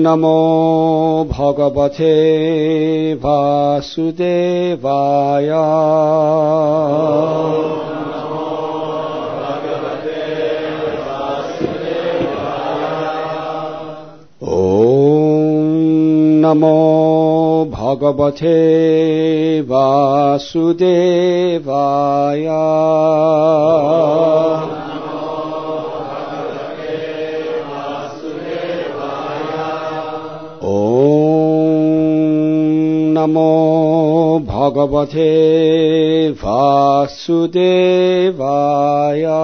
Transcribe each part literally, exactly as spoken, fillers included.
Namo Bhagavate Vasudevaya. Om Namo Bhagavate Vasudevaya. Namo Bhagavate Vasudevaya.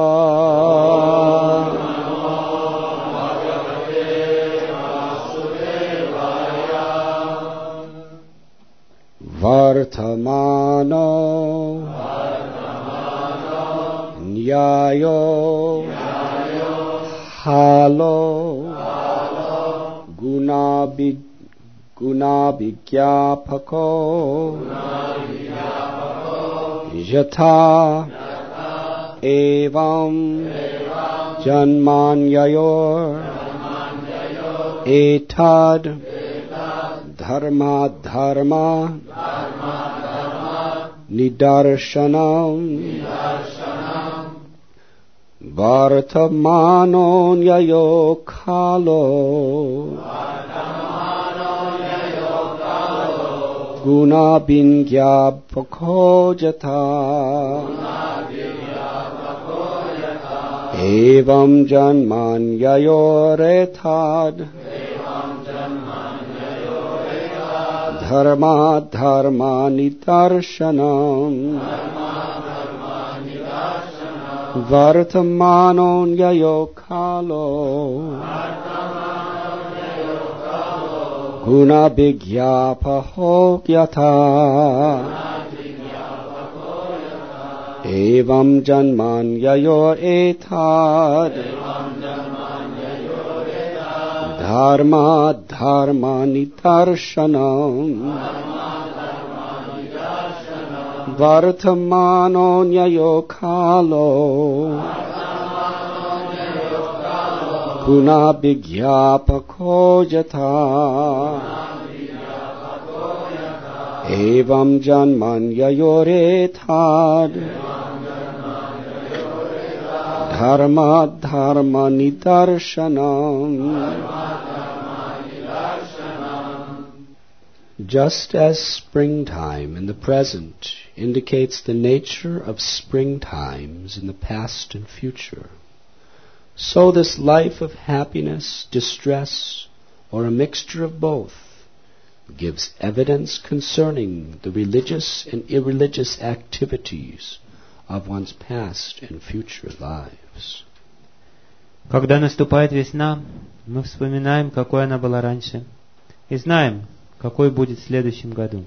Vartamano Nyayo Halo Gunabid Guna Vigyapako Yatha Evam Janmanyayor Etad Dharma Dharma Nidarshanam Vartamano Nyayo Kalo Guna Bingya Pakojata Evam Janmanyayoretad Dharma Dharma Nidarshanam Vartamano Nyayo Kalo Guna Bigyapahokyata Evam Janmanyayor etad Dharma Dharma Nidarshanam Vartamano Nyayo Kalo Guna Bigyapakhojata Evam Janmanyayoretad Dharma Dharma Nidarshanam. Just as springtime in the present indicates the nature of springtimes in the past and future, so this life of happiness, distress, or a mixture of both gives evidence concerning the religious and irreligious activities of one's past and future lives. Когда наступает весна, мы вспоминаем, какой она была раньше, и знаем, какой будет в следующем году.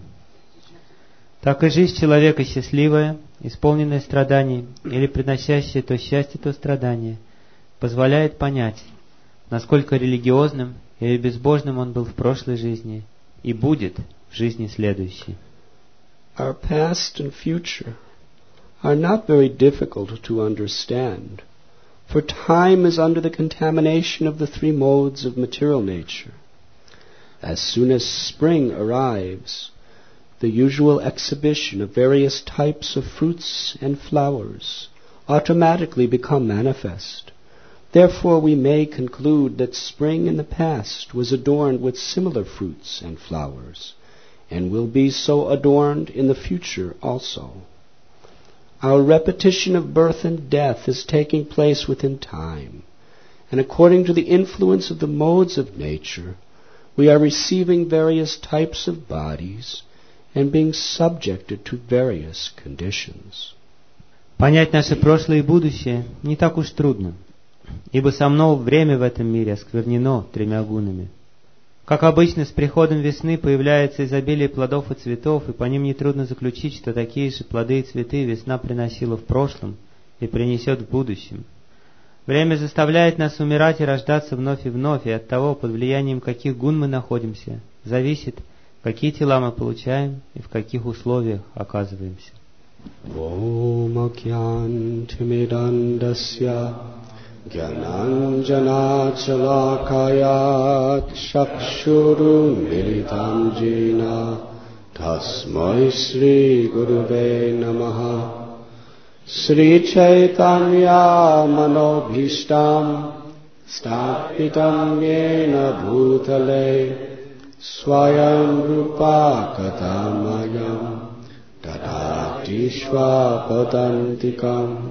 Так и жизнь человека счастливая, исполненная страданий или приносящая то счастье, то страдание, позволяет понять, насколько религиозным или безбожным он был в прошлой жизни и будет в жизни следующей. Our past and future are not very difficult to understand, for time is under the contamination of the three modes of material nature. As soon as spring arrives, the usual exhibition of various types of fruits and flowers automatically become manifest. Therefore we may conclude that spring in the past was adorned with similar fruits and flowers, and will be so adorned in the future also. Our repetition of birth and death is taking place within time, and according to the influence of the modes of nature, we are receiving various types of bodies and being subjected to various conditions. Понять наше прошлое и будущее не так уж трудно, ибо само время в этом мире осквернено тремя гунами. Как обычно, с приходом весны появляется изобилие плодов и цветов, и по ним нетрудно заключить, что такие же плоды и цветы весна приносила в прошлом и принесет в будущем. Время заставляет нас умирать и рождаться вновь и вновь, и от того, под влиянием каких гун мы находимся, зависит, какие тела мы получаем и в каких условиях оказываемся. Om Akyan Timidandasya Gyananjana Chalakayat Chakshurunmilitam Jena Tasmai Sri Guruve Namaha Sri Chaitanya Manobhishtam Stapitam Yena Bhutale Swayam Rupa Katamayam Tadati Shvapadantikam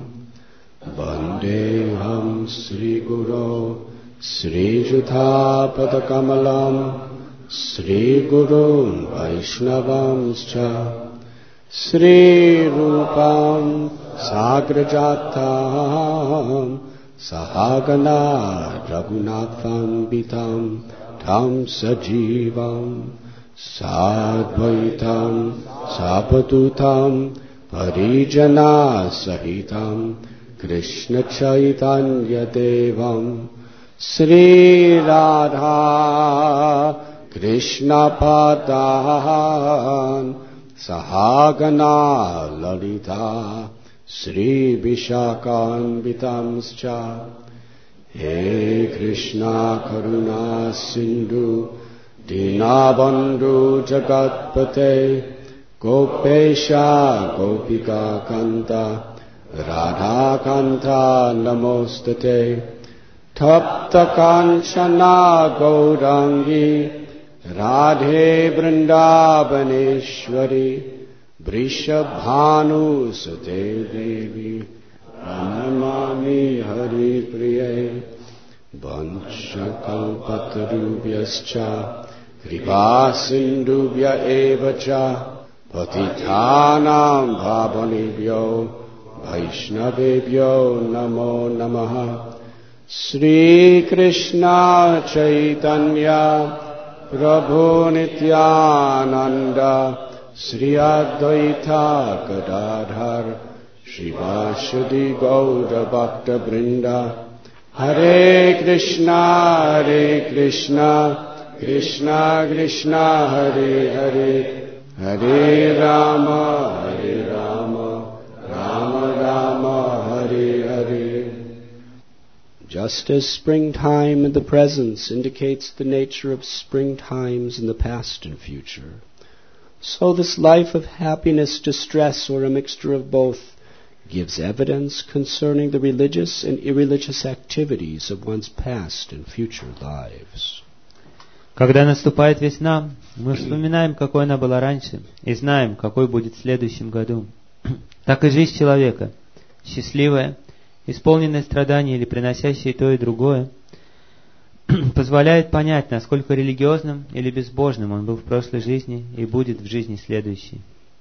Vandeham Sri Guru Sri Juthapadakamalam Sri Gurun Vaishnavamscha Sri Rupam Sagrajatam Sahagana Raghunatham Bitam Tam Sajivam Sadvaitam Sapadutam Parijana Sahitam Krishna Chaitanya Devam Sri Radha Krishna Padan Sahagana Lalita Sri Vishakanvitamscha He Krishna Karuna Sindhu Dinabandhu Jagatpate Gopesha Gopika Kanta Radha Kanta Namostate Tapta Kanchana Gaurangi Radhe Vrindavaneshwari Vrishabhanu Sate Devi Pranamami Hari Priye Vanchakalpatarubhyascha Kripasindubhya evacha Patitanam Bhavanibhyo Vaishnavebhyo Namo Namaha Sri Krishna Chaitanya Prabhu Nityananda Sri Advaita Gadadhar Shivashadi Gauda Bhakta Brinda Hare Krishna Hare Krishna Krishna Krishna Hare Hare Hare Rama Hare Rama Rama Rama Hare Hare. Just as springtime in the present indicates the nature of springtimes in the past and future, so this life of happiness, distress, or a mixture of both gives evidence concerning the religious and irreligious activities of one's past and future lives. Когда наступает весна, мы вспоминаем, какой она была раньше, и знаем, какой будет в следующем году. Так и жизнь человека, счастливая, исполненная страданий или приносящая то и другое, позволяет понять, насколько религиозным или безбожным он был в прошлой жизни и будет в жизни следующей.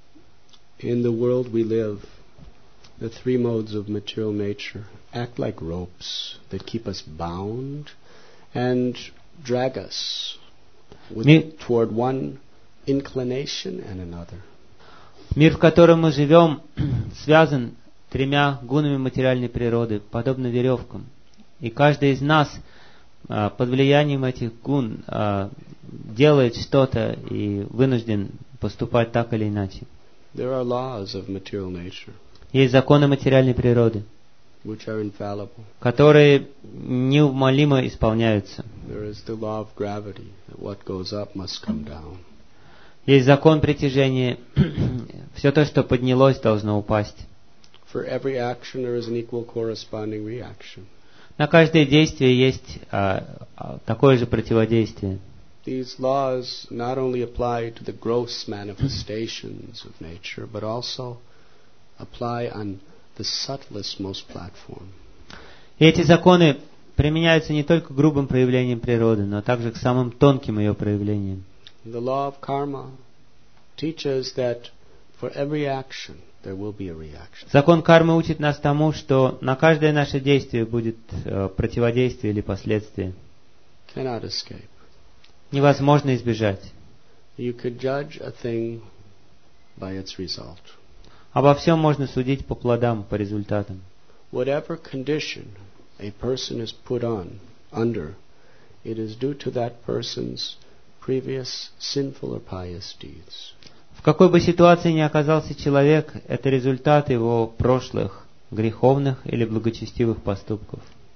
In the world we live, the three modes of material nature act like ropes that keep us bound and drag us with, Ми... toward one inclination and another. Мир, в котором мы живем, связан тремя гунами материальной природы, подобно веревкам. И каждый из нас а, под влиянием этих гун а, делает что-то и вынужден поступать так или иначе. There are laws of material nature, есть законы материальной природы, which are infallible. которые неумолимо исполняются. There is the law of gravity, that what goes up must come down. Есть закон притяжения. Все то, что поднялось, должно упасть. For every action there is an equal corresponding reaction. На каждое действие есть а, а, такое же противодействие. These laws not only apply to the gross manifestations of nature, but also apply on the subtlest, most platform. И эти законы применяются не только к грубым проявлениям природы, но также к самым тонким ее проявлениям. The law of karma teaches that for every action there will be a reaction. Закон кармы учит нас тому, что на каждое наше действие будет э, противодействие или последствие. Cannot escape. Невозможно избежать. You could judge a thing by its result. Обо всем можно судить по плодам, по результатам. Whatever condition a person is put on, under, it is due to that person's previous sinful or pious deeds. В какой бы ситуации ни оказался человек, это результат его прошлых греховных или благочестивых поступков.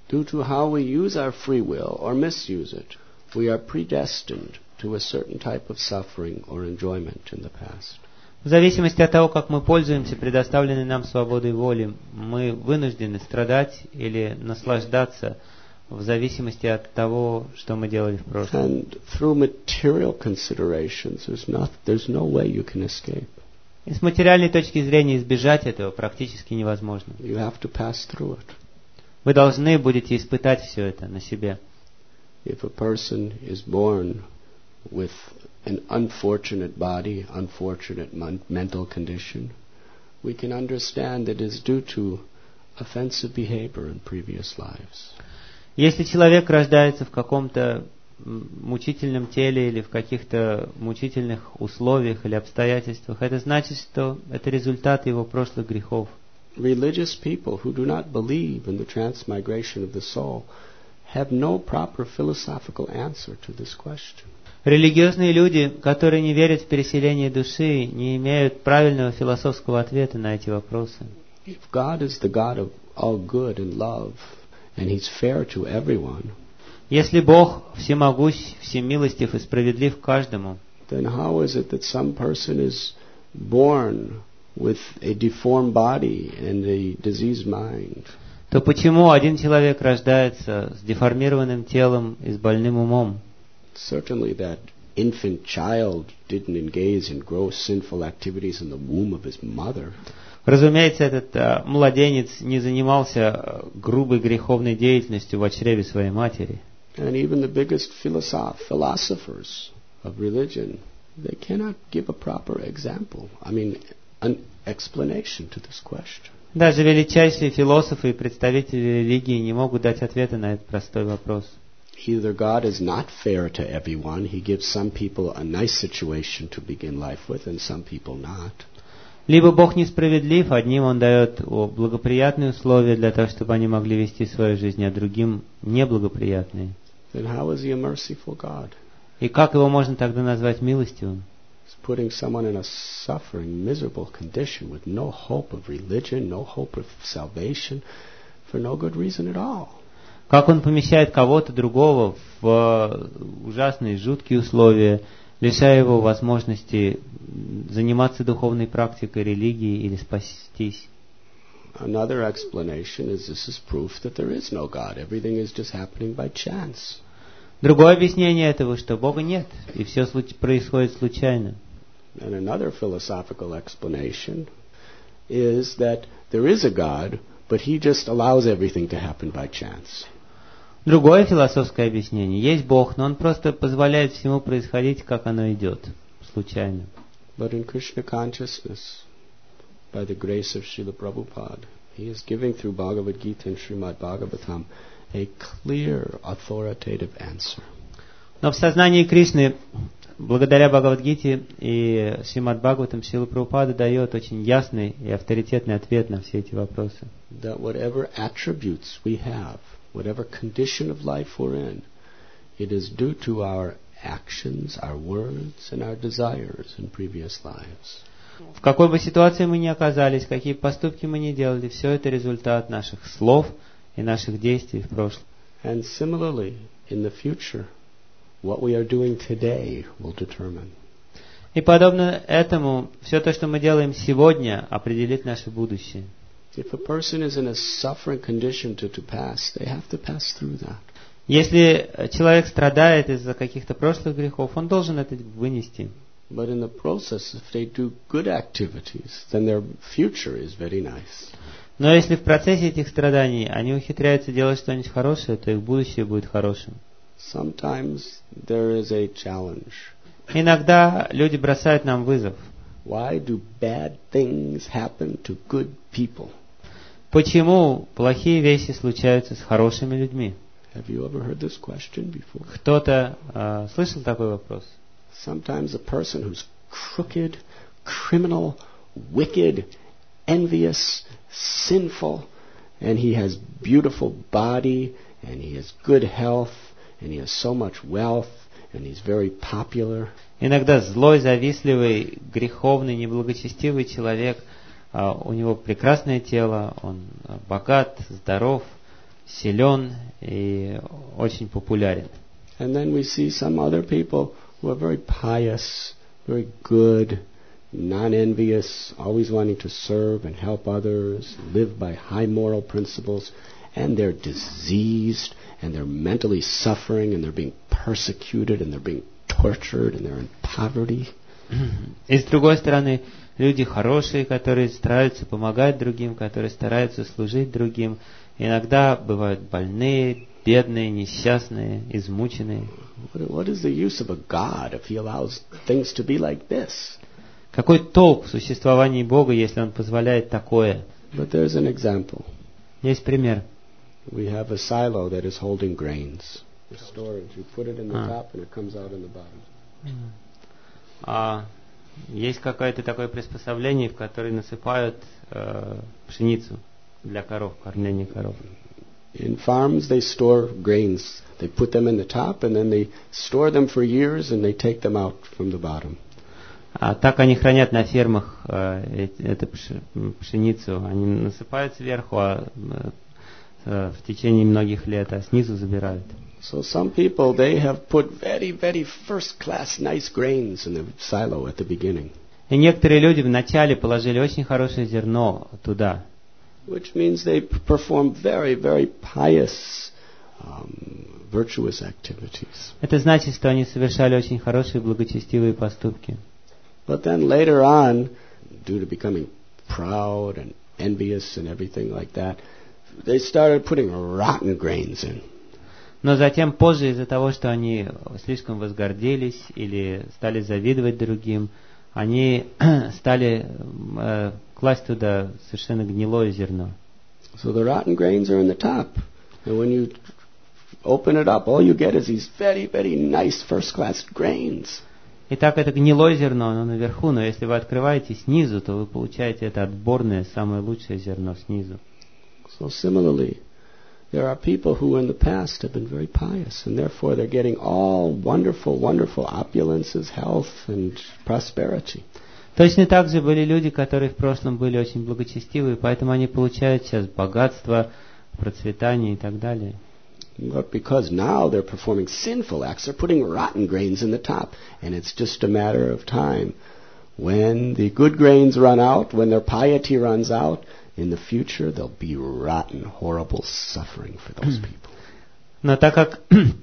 Due to how we use our free will or misuse it, we are predestined to a certain type of suffering or enjoyment in the past. В зависимости от того, как мы пользуемся предоставленной нам свободой воли, мы вынуждены страдать или наслаждаться в зависимости от того, что мы делали в прошлом. And through material considerations, there's not, there's no way you can escape. И с материальной точки зрения избежать этого практически невозможно. You have to pass through it. Вы должны будете испытать все это на себе. If a person is born with an unfortunate body, unfortunate mon- mental condition, we can understand that it is due to offensive behavior in previous lives. Если человек рождается в каком-то мучительном теле или в каких-то мучительных условиях или обстоятельствах, это значит, что это результат его прошлых грехов. Religious people who do not believe in the transmigration of the soul have no proper philosophical answer to this question. Религиозные люди, которые не верят в переселение души, не имеют правильного философского ответа на эти вопросы. If God is the God of all good and love, and He's fair to everyone, Если Бог всемогущ, всемилостив и справедлив к каждому, then how is it that some person is born with a deformed body and a diseased mind? то почему один человек рождается с деформированным телом и с больным умом? Certainly that infant child didn't engage in gross sinful activities in the womb of his mother. Разумеется, этот а, младенец не занимался грубой греховной деятельностью в чреве своей матери. And even the biggest philosoph- philosophers of religion, they cannot give a proper example, I mean, an explanation to this question. Даже величайшие философы и представители религии не могут дать ответа на этот простой вопрос. Either God is not fair to everyone, He gives some people a nice situation to begin life with and some people not. Либо Бог несправедлив, одним Он дает благоприятные условия для того, чтобы они могли вести свою жизнь, а другим неблагоприятные. Then how is He a merciful God? И как Его можно тогда назвать милостивым? He's putting someone in a suffering, miserable condition with no hope of religion, no hope of salvation, for no good reason at all. Как Он помещает кого-то другого в ужасные, жуткие условия, лишая его возможности заниматься духовной практикой религии или спастись. Another explanation is this is proof that there is no God. Everything is just happening by chance. Другое объяснение этого, что Бога нет, и все случ- происходит случайно. And another philosophical explanation is that there is a God, but He just allows everything to happen by chance. Другое философское объяснение. Есть Бог, но Он просто позволяет всему происходить, как оно идет, случайно. But in Krishna consciousness, by the grace of Srila Prabhupada, He is giving through Bhagavad Gita and Srimad Bhagavatam a clear, authoritative answer. Но в сознании Кришны, благодаря Бхагавад-гите и Шримад Бхагаватам, Шрила Прабхупада дает очень ясный и авторитетный ответ на все эти вопросы. That whatever attributes we have, whatever condition of life we're in, it is due to our actions, our words, and our desires in previous lives. В какой бы ситуации мы ни оказались, какие поступки мы ни делали, все это результат наших слов и наших действий в прошлом. And similarly, in the future, what we are doing today will determine. И подобно этому, все то, что мы делаем сегодня, определит наше будущее. If a person is in a suffering condition to, to pass, they have to pass through that. Если человек страдает из-за каких-то прошлых грехов, он должен это вынести. But in the process, if they do good activities, then their future is very nice. Но если в процессе этих страданий они ухитряются делать что-нибудь хорошее, то их будущее будет хорошим. Sometimes there is a challenge. Иногда люди бросают нам вызов. Why do bad things happen to good people? Почему плохие вещи случаются с хорошими людьми? Have you ever heard this question before? Кто-то э, слышал такой вопрос? Sometimes a person who's crooked, criminal, wicked, envious, sinful, and he has beautiful body, and he has good health, and he has so much wealth, and he's very popular. Иногда злой, завистливый, греховный, неблагочестивый человек, э, у него прекрасное тело, он богат, здоров, силен и очень популярен. And then we see some other people who are very pious, very good, non-envious, always wanting to serve and help others, live by high moral principles, and they're diseased, and they're mentally suffering, and they're being persecuted, and they're being tortured, and they're in poverty. И с другой стороны, люди хорошие, которые стараются помогать другим, которые стараются служить другим, иногда бывают больные, бедные, несчастные, измученные. What is the use of a God if He allows things to be like this? Какой толк в существовании Бога, если Он позволяет такое? But there's an example. Есть пример. We have a silo that is holding grains. The storage. You put it in the Ah. top and it comes out in the bottom. А есть какое-то такое приспособление, в которое насыпают э, пшеницу для коров, кормления коров. In farms, they store grains. They put them in the top, and then they store them for years, and they take them out from the bottom. А так они хранят на фермах э, эту пш- пшеницу. Они насыпают сверху, а э, в течение многих лет, а снизу забирают. So some people, they have put very, very first-class nice grains in the silo at the beginning. И некоторые люди вначале положили очень хорошее зерно туда. Which means they perform very, very pious, um, virtuous activities. Это значит, что они совершали очень хорошие благочестивые поступки. But then later on, due to becoming proud and envious and everything like that, they started putting rotten grains in. Но затем позже из-за того, что они слишком возгордились или стали завидовать другим, они стали э, класть туда совершенно гнилое зерно. So the rotten grains are in the top. And when you open it up, all you get is these very, very nice first-class grains. Итак, это гнилое зерно, оно наверху, но если вы открываете снизу, то вы получаете это отборное, самое лучшее зерно снизу. So similarly, there are people who in the past have been very pious, and therefore they're getting all wonderful, wonderful opulences, health, and prosperity. Точно так же были люди, которые в прошлом были очень благочестивы, поэтому они получают сейчас богатство, процветание и так далее. But because now they're performing sinful acts, they're putting rotten grains in the top, and it's just a matter of time. When the good grains run out, when their piety runs out, in the future there'll be rotten, horrible suffering for those people. Но так как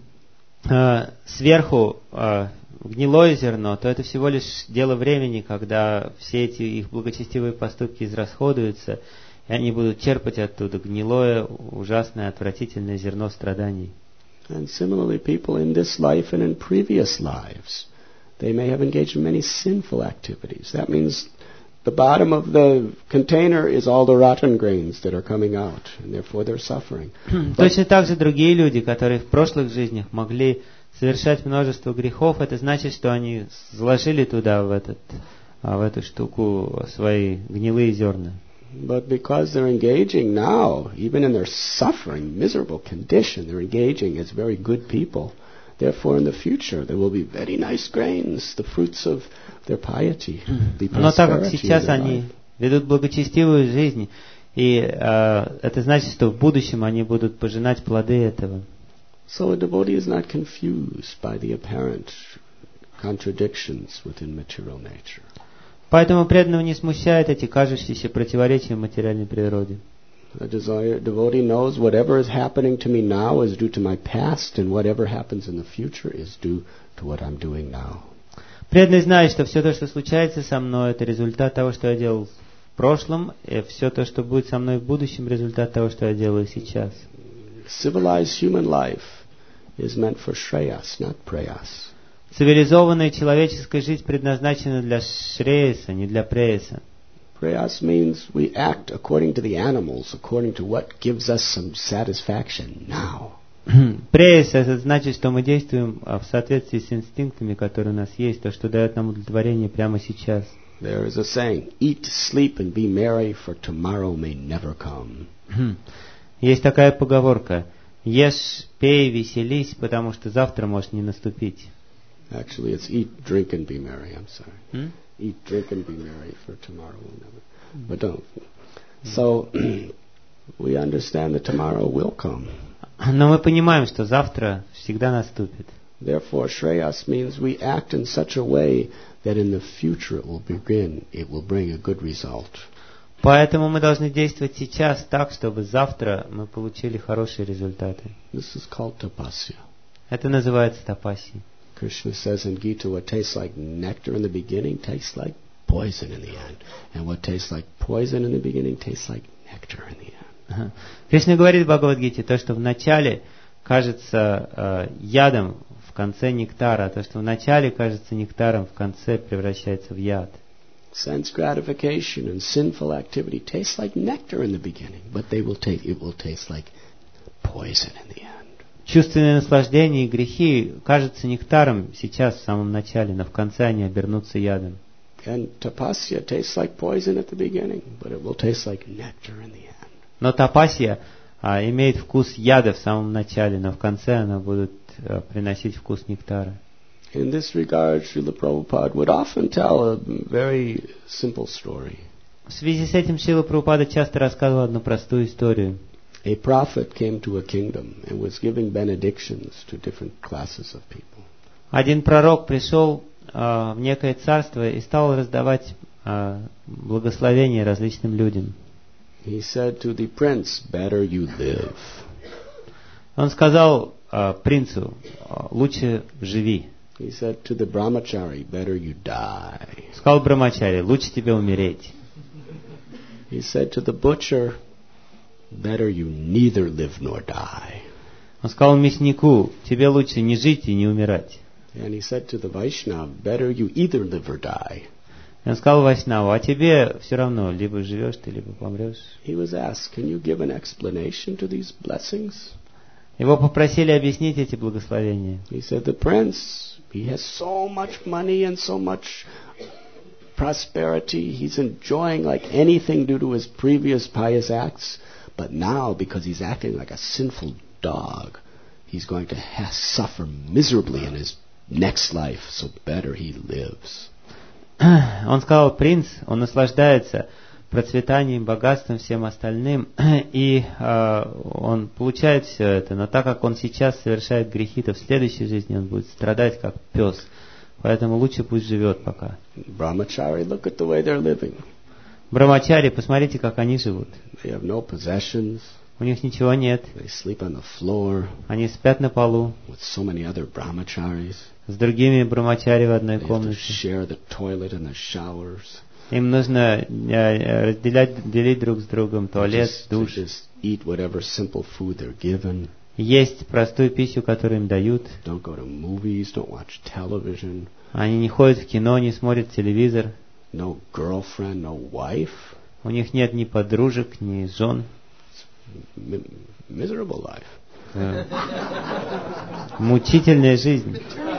э, сверху э, гнилое зерно, то это всего лишь дело времени, когда все эти их благочестивые поступки израсходуются, и они будут черпать оттуда гнилое, ужасное, отвратительное зерно страданий. And similarly, people in this life and in previous lives, they may have engaged in many sinful activities. That means the bottom of the container is all the rotten grains that are coming out, and therefore they're suffering. Точно так же другие люди, которые в прошлых жизнях могли совершать множество грехов, это значит, что они заложили туда, в, этот, в эту штуку, свои гнилые зерна. But because they're engaging now, even in their suffering, miserable condition, they're engaging as very good people. Therefore, in the future, there will be very nice grains, the fruits of their piety, the Но так как prosperity of сейчас their они life. ведут благочестивую жизнь, и э, это значит, что в будущем они будут пожинать плоды этого. So a devotee is not confused by the apparent contradictions within material nature. Поэтому преданного не смущают эти кажущиеся противоречия в материальной природе. A desire, devotee knows whatever is happening to me now is due to my past, and whatever happens in the future is due to what I'm doing now. Преданный знает, что все то, что случается со мной, это результат того, что я делал в прошлом, и все то, что будет со мной в будущем, результат того, что я делаю сейчас. Civilized human life is meant for shreyas, not preyas. Цивилизованная человеческая жизнь предназначена для шреяса, не для преяса. Prayas means we act according to the animals, according to what gives us some satisfaction now. Преяс — это значит, что мы действуем в соответствии с инстинктами, которые у нас есть, то, что дает нам удовлетворение прямо сейчас. There is a saying, eat, sleep, and be merry, for tomorrow may never come. Есть такая поговорка: ешь, пей, веселись, потому что завтра может не наступить. Actually, it's eat, drink, and be merry. I'm sorry. Hmm? Eat, drink, and be merry, for tomorrow will never. But don't. So, we understand that tomorrow will come. Но мы понимаем, что завтра всегда наступит. Therefore, Shreyas means we act in such a way that in the future it will begin, it will bring a good result. Поэтому мы должны действовать сейчас так, чтобы завтра мы получили хорошие результаты. This is called tapasya. Это называется тапасией. Krishna says in Gita, what tastes like nectar in the beginning tastes like poison in the end. And what tastes like poison in the beginning tastes like nectar in the end. Кришна говорит в Бхагавад-гите, то, что в начале кажется э, ядом, в конце нектара, а то, что в начале кажется нектаром, в конце превращается в яд. Sense gratification and sinful activity taste like nectar in the beginning, but they will taste, it will taste like poison in the end. Чувственное наслаждение и грехи кажутся нектаром сейчас, в самом начале, но в конце они обернутся ядом. And tapasya tastes like poison at the beginning, but it will taste like nectar in the end. Но тапасия а, имеет вкус яда в самом начале, но в конце она будет а, приносить вкус нектара. In this regard, Srila Prabhupada would often tell a very simple story. В связи с этим Шрила Прабхупада часто рассказывал одну простую историю. A prophet came to a kingdom and was giving benedictions to different classes of people. Один пророк пришел а, в некое царство и стал раздавать а, благословения различным людям. He said to the prince, "Better you live." Он сказал а, принцу, лучше живи. He said to the brahmachari, "Better you die." Сказал брамачари, лучше тебе умереть. He said to the butcher, "Better you neither live nor die." Он сказал мяснику, тебе лучше не жить и не умирать. And he said to the Vaishnava, "Better you either live or die." И он сказал Вайшнаву, а тебе все равно, либо живешь ты, либо помрешь. He was asked, "Can you give an explanation to these blessings?" Его попросили объяснить эти благословения. He said, "The prince, he has so much money and so much prosperity. He's enjoying like anything due to his previous pious acts. But now, because he's acting like a sinful dog, he's going to ha- suffer miserably in his next life. So better he lives." Он сказал, принц, он наслаждается процветанием, богатством, всем остальным, и э, он получает все это, но так как он сейчас совершает грехи, то в следующей жизни он будет страдать как пес. Поэтому лучше пусть живет пока. Brahmachari, look at the way they're living. Брамачари, посмотрите, как они живут. They have no possessions. У них ничего нет. They sleep on the floor Они спят на полу with so many other brahmacharis. с другими брамачари в одной They have to комнате. share the toilet and the showers. Им нужно э, разделять, делить друг с другом туалет, Just, душ. just eat whatever simple food they're given. Есть простую пищу, которую им дают. Don't go to movies. Don't watch television. Они не ходят в кино, не смотрят телевизор. No girlfriend, no wife. У них нет ни подружек, ни жен. M- miserable life. Э, Мучительная жизнь.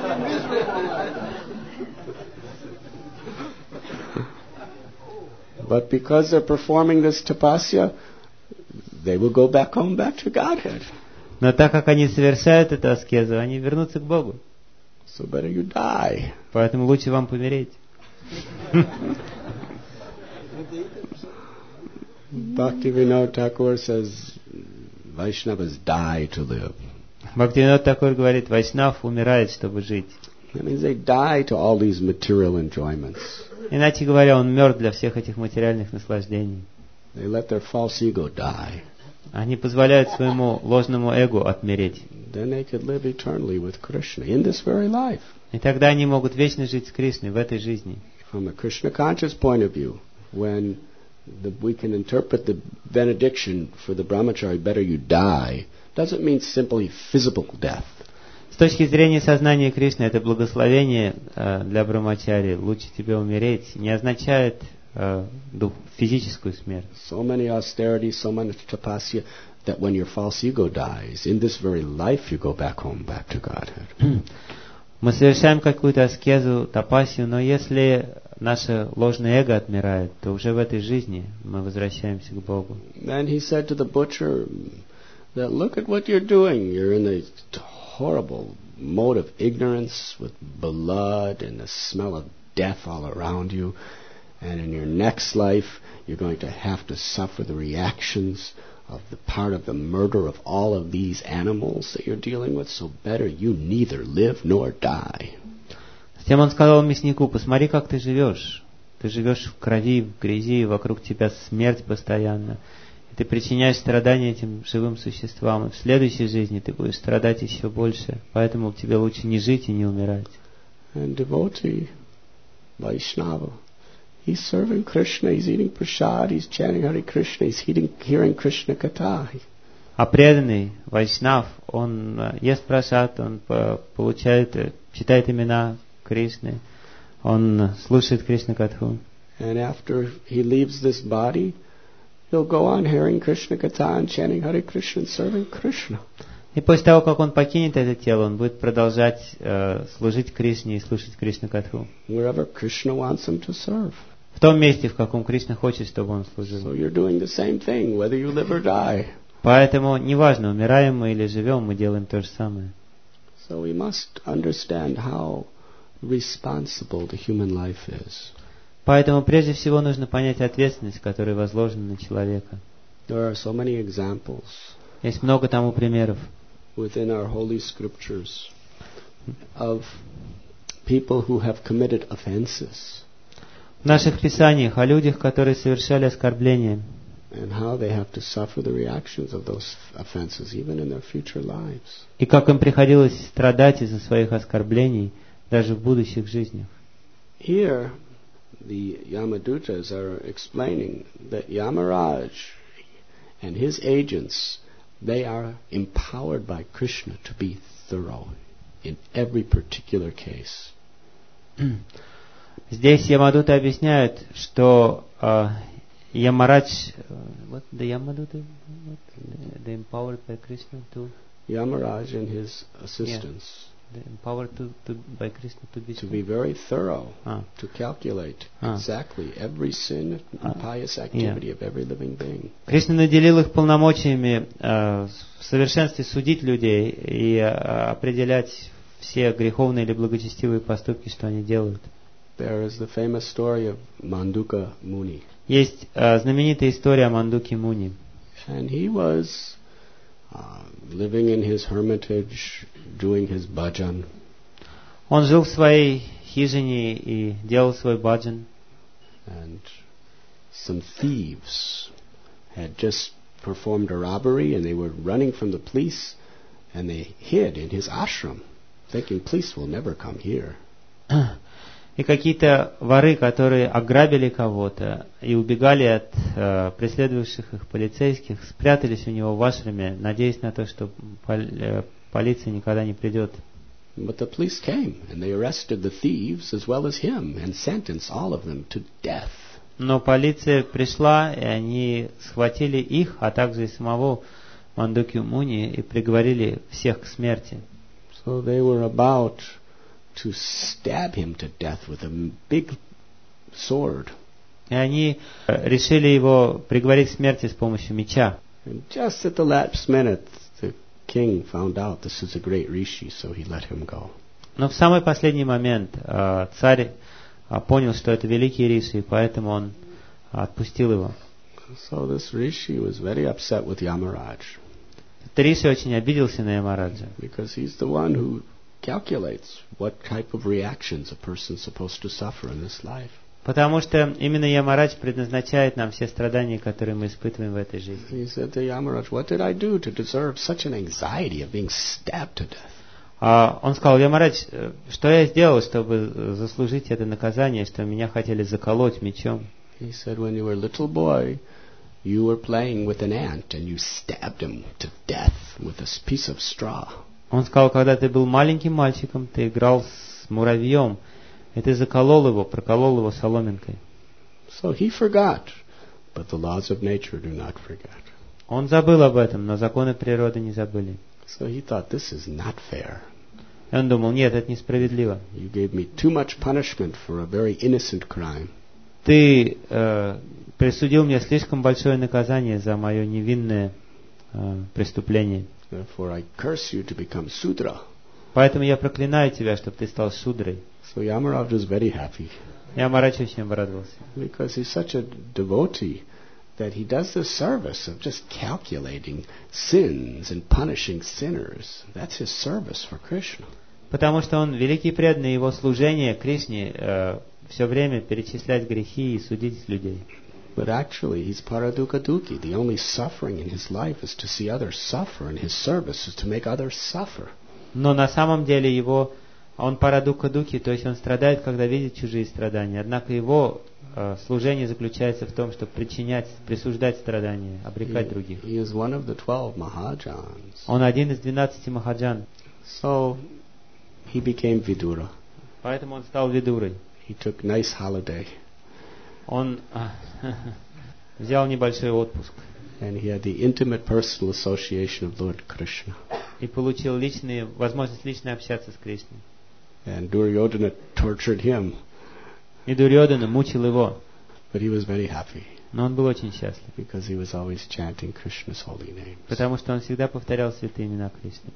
But because they're performing this tapasya, they will go back home, back to Godhead. Но так как они совершают эту аскезу, они вернутся к Богу. So better you die. Поэтому лучше вам помереть. Bhaktivinoda Thakur says, Vaishnavas die to live. Бхактивинода Такур говорит, Вайшнав умирает, чтобы жить. That means they die to all these material enjoyments. Иначе говоря, он мертв для всех этих материальных наслаждений. They let their false ego die. Они позволяют своему ложному эго отмереть. Then they could live eternally with Krishna in this very life. И тогда они могут вечно жить с Кришной в этой жизни. From a Krishna conscious point of view, when the, we can interpret the benediction for the brahmachari, better you die, doesn't mean simply physical death. С точки зрения сознания Кришны, это благословение э, для брамачари, лучше тебе умереть, не означает э, дух, физическую смерть. So many austerities, so much tapasya, that when your false ego dies, in this very life you go back home, back to Godhead. Мы совершаем какую-то аскезу, тапасию, но если наше ложное эго отмирает, то уже в этой жизни мы возвращаемся к Богу. Then he said to the butcher that look at what you're doing. You're in a horrible mode of ignorance with blood and the smell of death all around you. And in your next life, you're going to have to suffer the reactions of the part of the murder of all of these animals that you're dealing with, so better you neither live nor die. Затем он сказал мяснику: посмотри, как ты живешь. Ты живешь в крови, в грязи, вокруг тебя смерть постоянно. И ты причиняешь страдания этим живым существам. И в следующей жизни ты будешь страдать еще больше. Поэтому тебе лучше не жить и не умирать. And devotee, Vaishnava, he's serving Krishna, he's eating prasad, he's chanting Hare Krishna, he's hearing, hearing Krishna Katha. А преданный Вайшнав, он ест прасад, он получает, читает имена Кришны, он слушает Кришна Катху. And after he leaves this body, he'll go on hearing Krishna Katha and chanting Hare Krishna and serving Krishna. И после того, как он покинет это тело, он будет продолжать э, служить Кришне и слушать Кришна Катху. Wherever Krishna wants him to serve. В том месте, в каком Кришна хочет, чтобы он служил. So you're doing the same thing, whether you live or die. Поэтому неважно, умираем мы или живем, мы делаем то же самое. So we must understand how responsible the human life is. Поэтому прежде всего нужно понять ответственность, которая возложена на человека. There are so many examples Есть много тому примеров within our holy scriptures of people who have committed offenses. в наших писаниях о людях, которые совершали оскорбления, And how they have to suffer the reactions of those offenses, even in their future lives. и как им приходилось страдать из-за своих оскорблений даже в будущих жизнях. Here, the Yamadutas are explaining that Yamaraj and his agents, they are empowered by Krishna to be thorough in every particular case. Здесь Ямадуты объясняют, что э, Ямарадж, what the Yamaduты, what, the empowered by Krishna to Yamaraj and his assistants, yeah, the empowered to, to by Krishna to be to be very thorough, ah. to calculate ah. exactly every sin and ah. pious activity yeah. of every living being. Кришна наделил их полномочиями э, в совершенстве судить людей и э, определять все греховные или благочестивые поступки, что они делают. There is the famous story of Manduka Muni. Есть э, знаменитая история о Мандуке Муни. And he was uh, living in his hermitage, doing his bhajan. Он жил в своей хижине и делал свой баджан. And some thieves had just performed a robbery, and they were running from the police, and they hid in his ashram, thinking police will never come here. И какие-то воры, которые ограбили кого-то и убегали от э, преследовавших их полицейских, спрятались у него в ашраме, надеясь на то, что пол- э, полиция никогда не придет. But the police came, and they arrested the thieves as well as him, and sentenced all of them to death. Но полиция пришла, и они схватили их, а также и самого Мандуки Муни, и приговорили всех к смерти. So they were about to stab him to death with a big sword. И они решили его приговорить к смерти с помощью меча. And just at the last minute, the king found out this is a great rishi, so he let him go. Но в самый последний момент э, царь э, понял, что это великий риши, и поэтому он отпустил его. So this rishi was very upset with Yamaraj. Этот риши очень обиделся на Ямараджа. Because he's the one who calculates what type of reactions a person's supposed to suffer in this life. Потому что именно Ямарадж предназначает нам все страдания, которые мы испытываем в этой жизни. He said to Yamaraj, what did I do to deserve such an anxiety of being stabbed to death? А он сказал: Ямарадж, что я сделал, чтобы заслужить это наказание, что меня хотели заколоть мечом? He said, when you were a little boy, you were playing with an ant and you stabbed him to death with a piece of straw. Он сказал, когда ты был маленьким мальчиком, ты играл с муравьем, и ты заколол его, проколол его соломинкой. So he forgot, but the laws of nature do not forget. Он забыл об этом, но законы природы не забыли. So he thought, this is not fair. И он думал: нет, это несправедливо. You gave me too much punishment for a very innocent crime. Ты э, присудил мне слишком большое наказание за мое невинное э, преступление. Therefore I curse you to become Sudra. Поэтому я проклинаю тебя, чтобы ты стал шудрой. So Yamaraj was very happy. Ямарадж очень обрадовался. Because he's such a devotee that he does the service of just calculating sins and punishing sinners. That's his service for Krishna. Потому что он великий преданный, его служение Кришне э, все время перечислять грехи и судить людей. But actually, he's paradukha dukhi. The only suffering in his life is to see others suffer, and his service is to make others suffer. Но на самом деле его, он парадукха духи, то есть он страдает, когда видит чужие страдания. Однако его э, служение заключается в том, чтобы причинять, присуждать страдания, обрекать He, других. he is one of the twelve Mahajans. Он один из двенадцати махаджан. So he became Vidura. Поэтому он стал видурой. He took nice holiday. Он взял небольшой отпуск. And he had the intimate personal association of Lord Krishna. И получил личные, возможность лично общаться с Кришной. And Duryodhana tortured him. И Дурьодана мучил его. But he was very happy. Но он был очень счастлив. Because he was always chanting Krishna's holy names. Потому что он всегда повторял святые имена Кришны.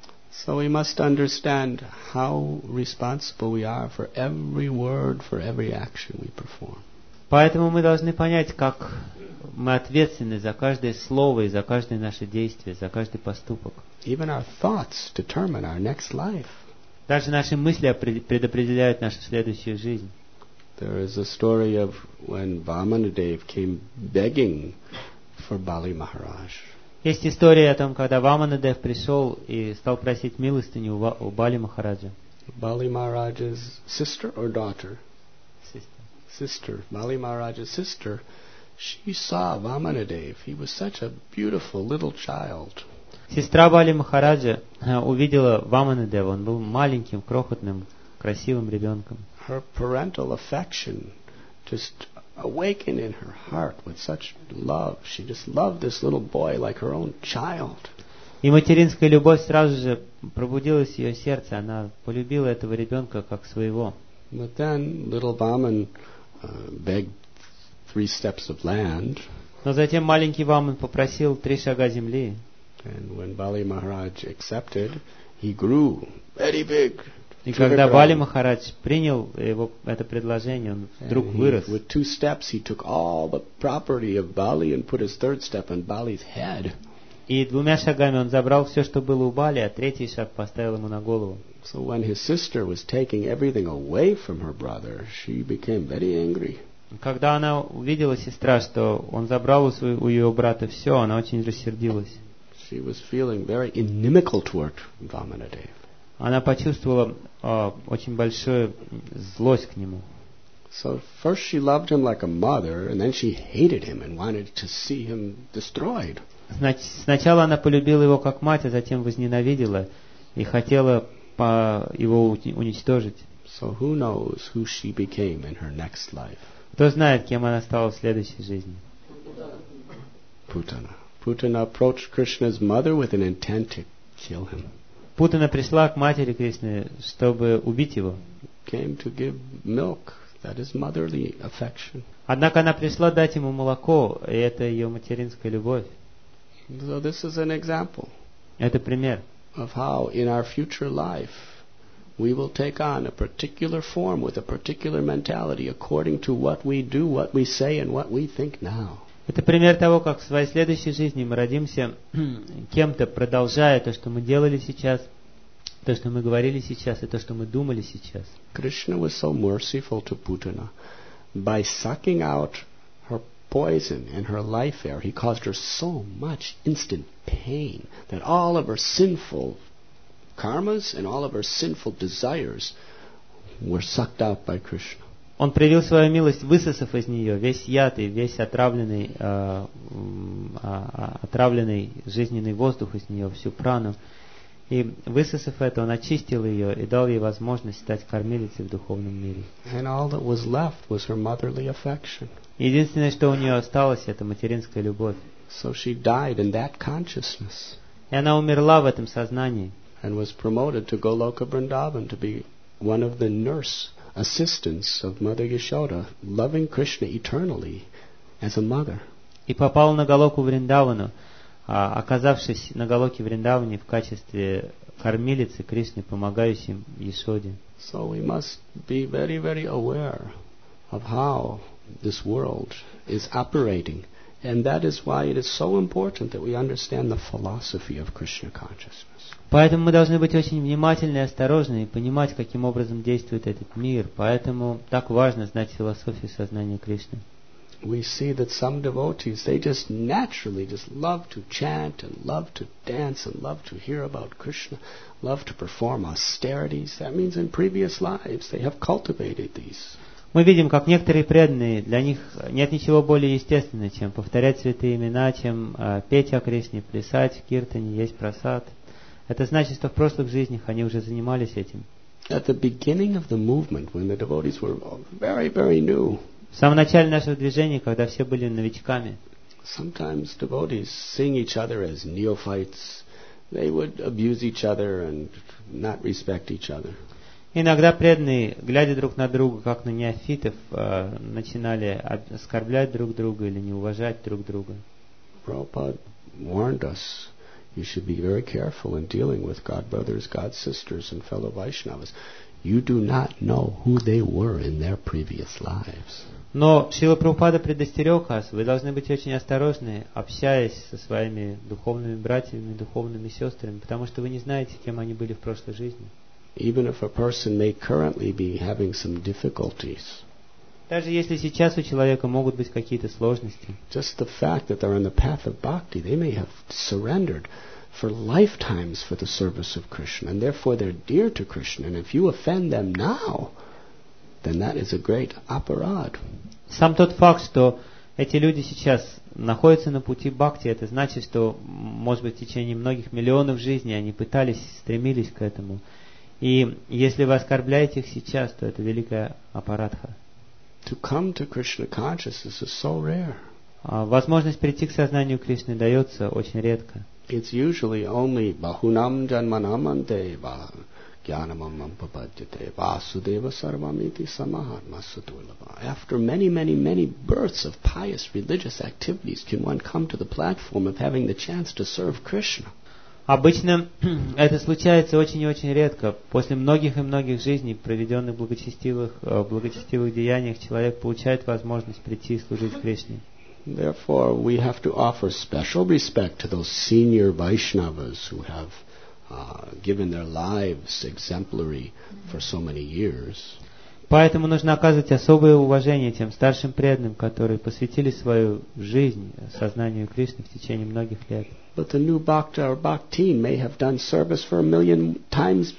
So we must understand how responsible we are for every word, for every action we perform. Поэтому мы должны понять, как мы ответственны за каждое слово и за каждое наше действие, за каждый поступок. Even our thoughts determine our next life. Даже наши мысли предопределяют нашу следующую жизнь. There is a story of when Vamanadev came begging for Bali Maharaj. Есть история о том, когда Ваманадев пришел и стал просить милостыню у Бали Махараджа. Bali Maharaj's sister or daughter? Sister. Sister, Bali Maharaj's sister, she saw Vamanadev. He was such a beautiful little child. Сестра Бали Махараджа увидела Ваманадева. Он был маленьким, крохотным, красивым ребенком. Her parental affection just awakened in her heart with such love. She just loved this little boy like her own child. И материнская любовь сразу же пробудилась в ее сердце. Она полюбила этого ребенка как своего. But then little Vaman uh, begged three steps of land. Но затем маленький Ваман попросил три шага земли. And when Bali Maharaj accepted, he grew very big. И когда Бали Махарадж принял его это предложение, он вдруг he, вырос. with two steps, he took all the property of Bali and put his third step on Bali's head. И двумя шагами он забрал все, что было у Бали, а третий шаг поставил ему на голову. So when his sister was taking everything away from her brother, she became very angry. Когда она увидела, сестра, что он забрал у, своего, у ее брата все, она очень рассердилась. She was feeling very inimical toward Vamanadev. Она почувствовала э, очень большую злость к нему. So first she loved him like a mother, and then she hated him and wanted to see him destroyed. Сначала она полюбила его как мать, а затем возненавидела и хотела по его уничтожить. So who knows who she became in her next life? Кто знает, кем она стала в следующей жизни? Putana. Putana approached Krishna's mother with an intent to kill him. Путана пришла к матери Кришны, чтобы убить его. Came to give milk, that is motherly affection. Однако она пришла дать ему молоко, и это ее материнская любовь. So this is an example. Это пример. Of how in our future life we will take on a particular form with a particular mentality according to what we do, what we say, and what we think now. Это пример того, как в своей следующей жизни мы родимся кем-то, продолжая то, что мы делали сейчас, то, что мы говорили сейчас, и то, что мы думали сейчас. Krishna was so merciful to Putana. By sucking out her poison and her life air, he caused her so much instant pain that all of her sinful karmas and all of her sinful desires were sucked out by Krishna. Он проявил свою милость, высосав из нее весь яд и весь отравленный, э, э, отравленный жизненный воздух из нее, всю прану. И высосав это, он очистил ее и дал ей возможность стать кормилицей в духовном мире. And all that was left was her motherly affection. Единственное, что у нее осталось, это материнская любовь. So she died in that consciousness. И она умерла в этом сознании. And was promoted to Goloka Vrindavan to be one of the nurse assistants of Mother Yashoda, loving Krishna eternally as a mother. И попал на Галоку Вриндавану, оказавшись на Галоке Вриндаване в качестве кормилицы Кришны, помогающей Яшоде. So we must be very, very aware of how this world is operating And that is why it is so important that we understand the philosophy of Krishna consciousness. Поэтому мы должны быть очень внимательны и осторожны и понимать, каким образом действует этот мир. Поэтому так важно знать философию сознания Кришны. We see that some devotees, they just naturally just love to chant and love to dance and love to hear about Krishna, love to perform austerities. That means in previous lives they have cultivated these. Мы видим, как некоторые преданные, для них нет ничего более естественного, чем повторять святые имена, чем э, петь о Кришне, плясать в киртане, есть прасад. Это значит, что в прошлых жизнях они уже занимались этим. At the beginning of the movement, when the devotees were very, very new, В самом начале нашего движения, когда все были новичками, sometimes devotees seeing each other as neophytes, they would abuse each other and not respect each other. иногда преданные, глядя друг на друга, как на неофитов, э, начинали оскорблять друг друга или не уважать друг друга. Prabhupada warned us, you should be very careful in dealing with God brothers, God sisters, and fellow Vaishnavas. You do not know who they were in their previous lives. Но Шрила Прабхупада предостерег нас, вы должны быть очень осторожны, общаясь со своими духовными братьями, духовными сестрами, потому что вы не знаете, кем они были в прошлой жизни. Even if a person may currently be having some difficulties, Даже если сейчас у человека могут быть какие-то сложности, just the fact that they're on the path of bhakti, they may have surrendered for lifetimes for the service of Krishna, and therefore they're dear to Krishna. And if you offend them now, then that is a great aparad. сам тот факт, что эти люди сейчас находятся на пути бхакти, это значит, что, может быть, в течение многих миллионов жизней они пытались, стремились к этому. И если вы оскорбляете их сейчас, то это великая апарадха. To come to Krishna consciousness is so rare. А возможность прийти к сознанию Кришны дается очень редко. It's usually only bahunam janmanamante jnanamam papadyate vasudeva sarvamiti samahatma sudurlabha. After many, many, many births of pious religious activities can one come to the platform of having the chance to serve Krishna. Обычно это случается очень и очень редко. После многих и многих жизней, проведенных в благочестивых, в благочестивых деяниях, человек получает возможность прийти и служить Кришне. Therefore, we have to offer special respect to those senior Vaishnavas who have uh, given their lives exemplary for so many years. Поэтому нужно оказывать особое уважение тем старшим преданным, которые посвятили свою жизнь сознанию Кришны в течение многих лет. But the new bhakta or bhakti may have done service for a million times,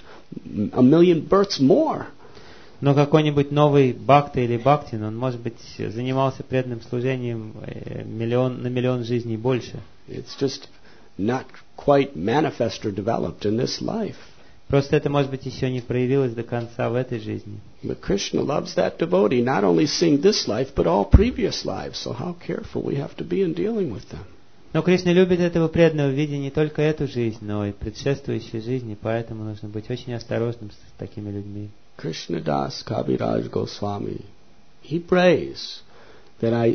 a million births more. Но какой-нибудь новый бхакта или бхактин, он, может быть, занимался преданным служением миллион, на миллион жизней больше. It's just not quite manifest or developed in this life. Просто это, может быть, еще не проявилось до конца в этой жизни. But Krishna loves that devotee, not only seeing this life, but all previous lives. So how careful we have to be in dealing with them. Но Кришна любит этого преданного, видя не только эту жизнь, но и предшествующие жизни, поэтому нужно быть очень осторожным с такими людьми. Krishna Das Kaviraj Goswami, he prays that I,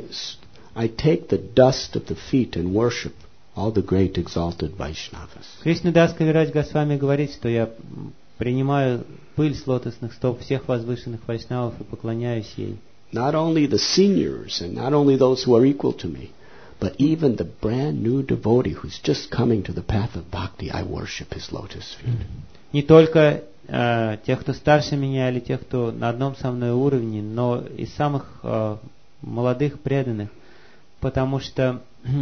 I take the dust of the feet and worship all the great exalted Vaishnavas. Кришна Дас Кавирадж Госвами говорит, что я принимаю пыль с лотосных стоп всех возвышенных вайшнавов и поклоняюсь ей. Not only the seniors and not only those who are equal to me, but even the brand new devotee who's just coming to the path of bhakti, I worship his lotus feet. Не только э, тех, кто старше меня, или тех, кто на одном со мной уровне, но и самых э, молодых преданных, потому что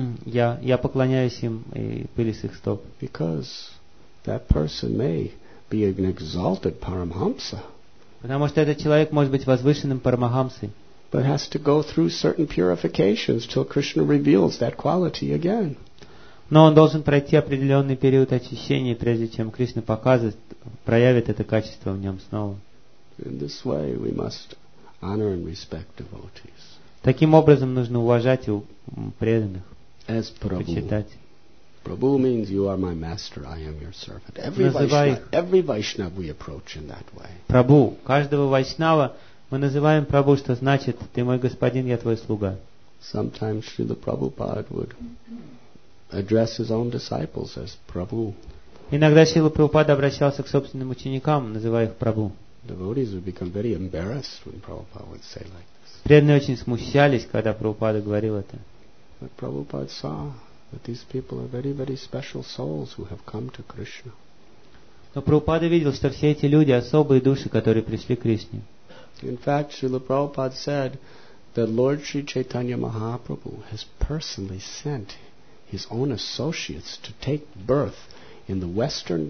я, я поклоняюсь им и пыли с их стоп. Because that person may be an exalted Paramhamsa. Потому что этот человек может быть возвышенным Парамахамсой. But has to go through certain purifications till Krishna reveals that quality again. Но он должен пройти определенный период очищения, прежде чем Кришна покажет, проявит это качество в нем снова. In this way we must honor and respect devotees. Таким образом нужно уважать преданных, As Prabhu. почитать. Prabhu means you are my master, I am your servant. Every Vaishnava, every Vaishnava we approach in that way. Прабху, каждого вайшнава мы называем Прабху, что значит «ты мой господин, я твой слуга». Sometimes Srila Prabhupada would address his own disciples as Prabhu. Иногда Шрила Прабхупада обращался к собственным ученикам, называя их Прабху. Devotees would become very embarrassed when Prabhupada would say like this. Преданные очень смущались, когда Прабхупада говорил это. But Prabhupada saw that these people are very, very special souls who have come to Krishna. Но Прабхупада видел, что все эти люди особые души, которые пришли к Кришне. In fact, Srila Prabhupada said that Lord Sri Chaitanya Mahaprabhu has personally sent his own associates to take birth in the Western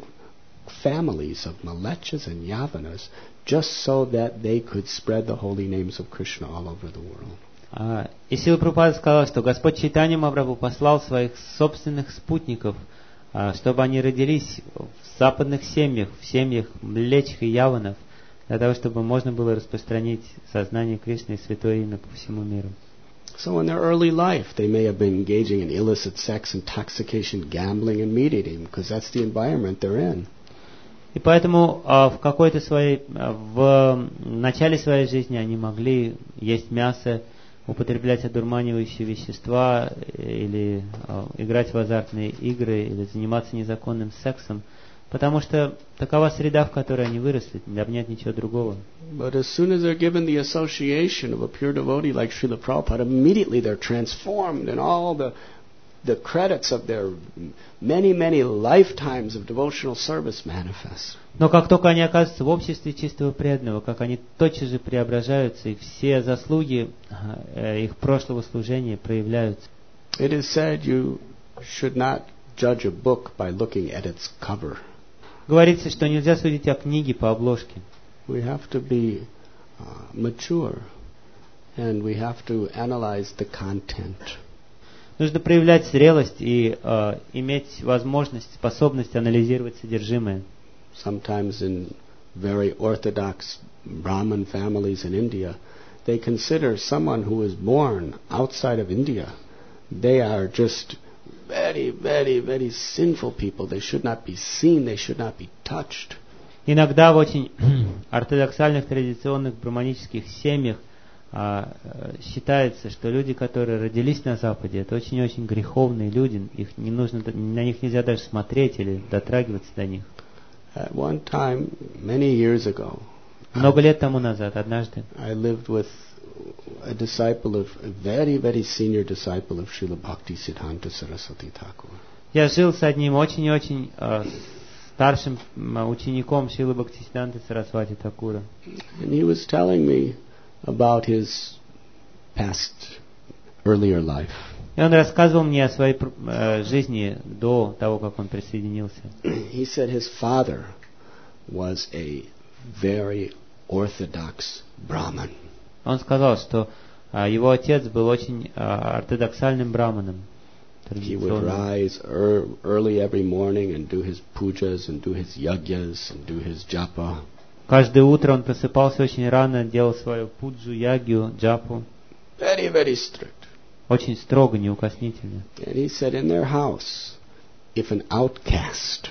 families of Malechas and Yavanas just so that they could spread the holy names of Krishna all over the world. Uh, и Срила Прабхупада сказал, что Господь Чайтанья Махапрабху послал своих собственных спутников, uh, чтобы они родились в западных семьях, в семьях Млеч и Яванов, для того, чтобы можно было распространить сознание Кришны и Святое Имя по всему миру. So in their early life, they may have been engaging in illicit sex, intoxication, gambling, and meat eating, because that's the environment they're in. И поэтому uh, в какой-то своей, uh, в начале своей жизни они могли есть мясо, употреблять одурманивающие вещества, или uh, играть в азартные игры, или заниматься незаконным сексом, потому что такова среда, в которой они выросли, для нет ничего другого. But as soon as they're given the association of a pure devotee like Srila Prabhupada, immediately they're transformed and all the the credits of their many, many lifetimes of devotional service manifest. Но как только они оказываются в обществе чистого преданного, как они тотчас же преображаются, и все заслуги э, их прошлого служения проявляются. It is said you should not judge a book by looking at its cover. Говорится, что нельзя судить о книге по обложке. We have to be uh, mature, and we have to analyze the content. Нужно проявлять зрелость и э, иметь возможность, способность анализировать содержимое. Sometimes in very orthodox Brahmin families in India, they consider someone who is born outside of India, they are just very, very, very sinful people. They should not be seen, they should not be touched. Иногда в очень ортодоксальных традиционных браманических семьях а, считается, что люди, которые родились на Западе, это очень-очень греховные люди, их не нужно, на них нельзя даже смотреть или дотрагиваться до них. At one time, many years ago, Много лет тому назад, однажды, I lived with a disciple of, a very, very senior disciple of Srila Bhaktisiddhanta Saraswati Thakur. Я жил с одним очень-очень э, старшим учеником Шрилы Бхактисиддханты Сарасвати Thakura. And he was telling me about his past, earlier life. И он рассказывал мне о своей э, жизни до того, как он присоединился. He said his father was a very orthodox Brahmin. Он сказал, что э, его отец был очень э, ортодоксальным браманом. He would rise er, early every morning and do his pujas and do his yagyas and do his japa. Каждое утро он просыпался очень рано, делал свою пуджу, ягью, джапу. Very, very strict. Очень строго, неукоснительно. And he said in their house, if an outcast,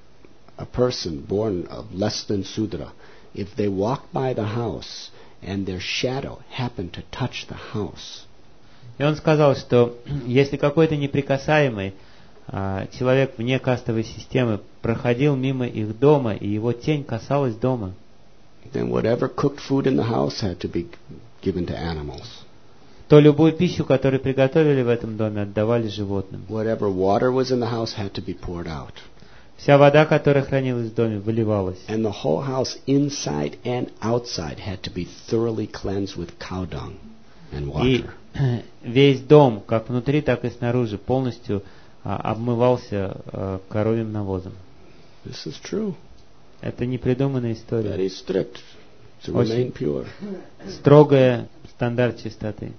a person born of less than Sudra, if they walked by the house and their shadow happened to touch the house, и он сказал, что если какой-то неприкасаемый а, человек вне кастовой системы проходил мимо их дома, и его тень касалась дома, then whatever cooked food in the house had to be given to animals. то любую пищу, которую приготовили в этом доме, отдавали животным. Whatever water was in the house had to be poured out. Вся вода, которая хранилась в доме, выливалась. And the whole house, inside and outside, had to be thoroughly cleansed with cow dung and water. И весь дом, как внутри, так и снаружи, полностью а, обмывался а, коровьим навозом. This is true. Это непридуманная история. Very strict to remain pure. Строгая стандарт чистоты.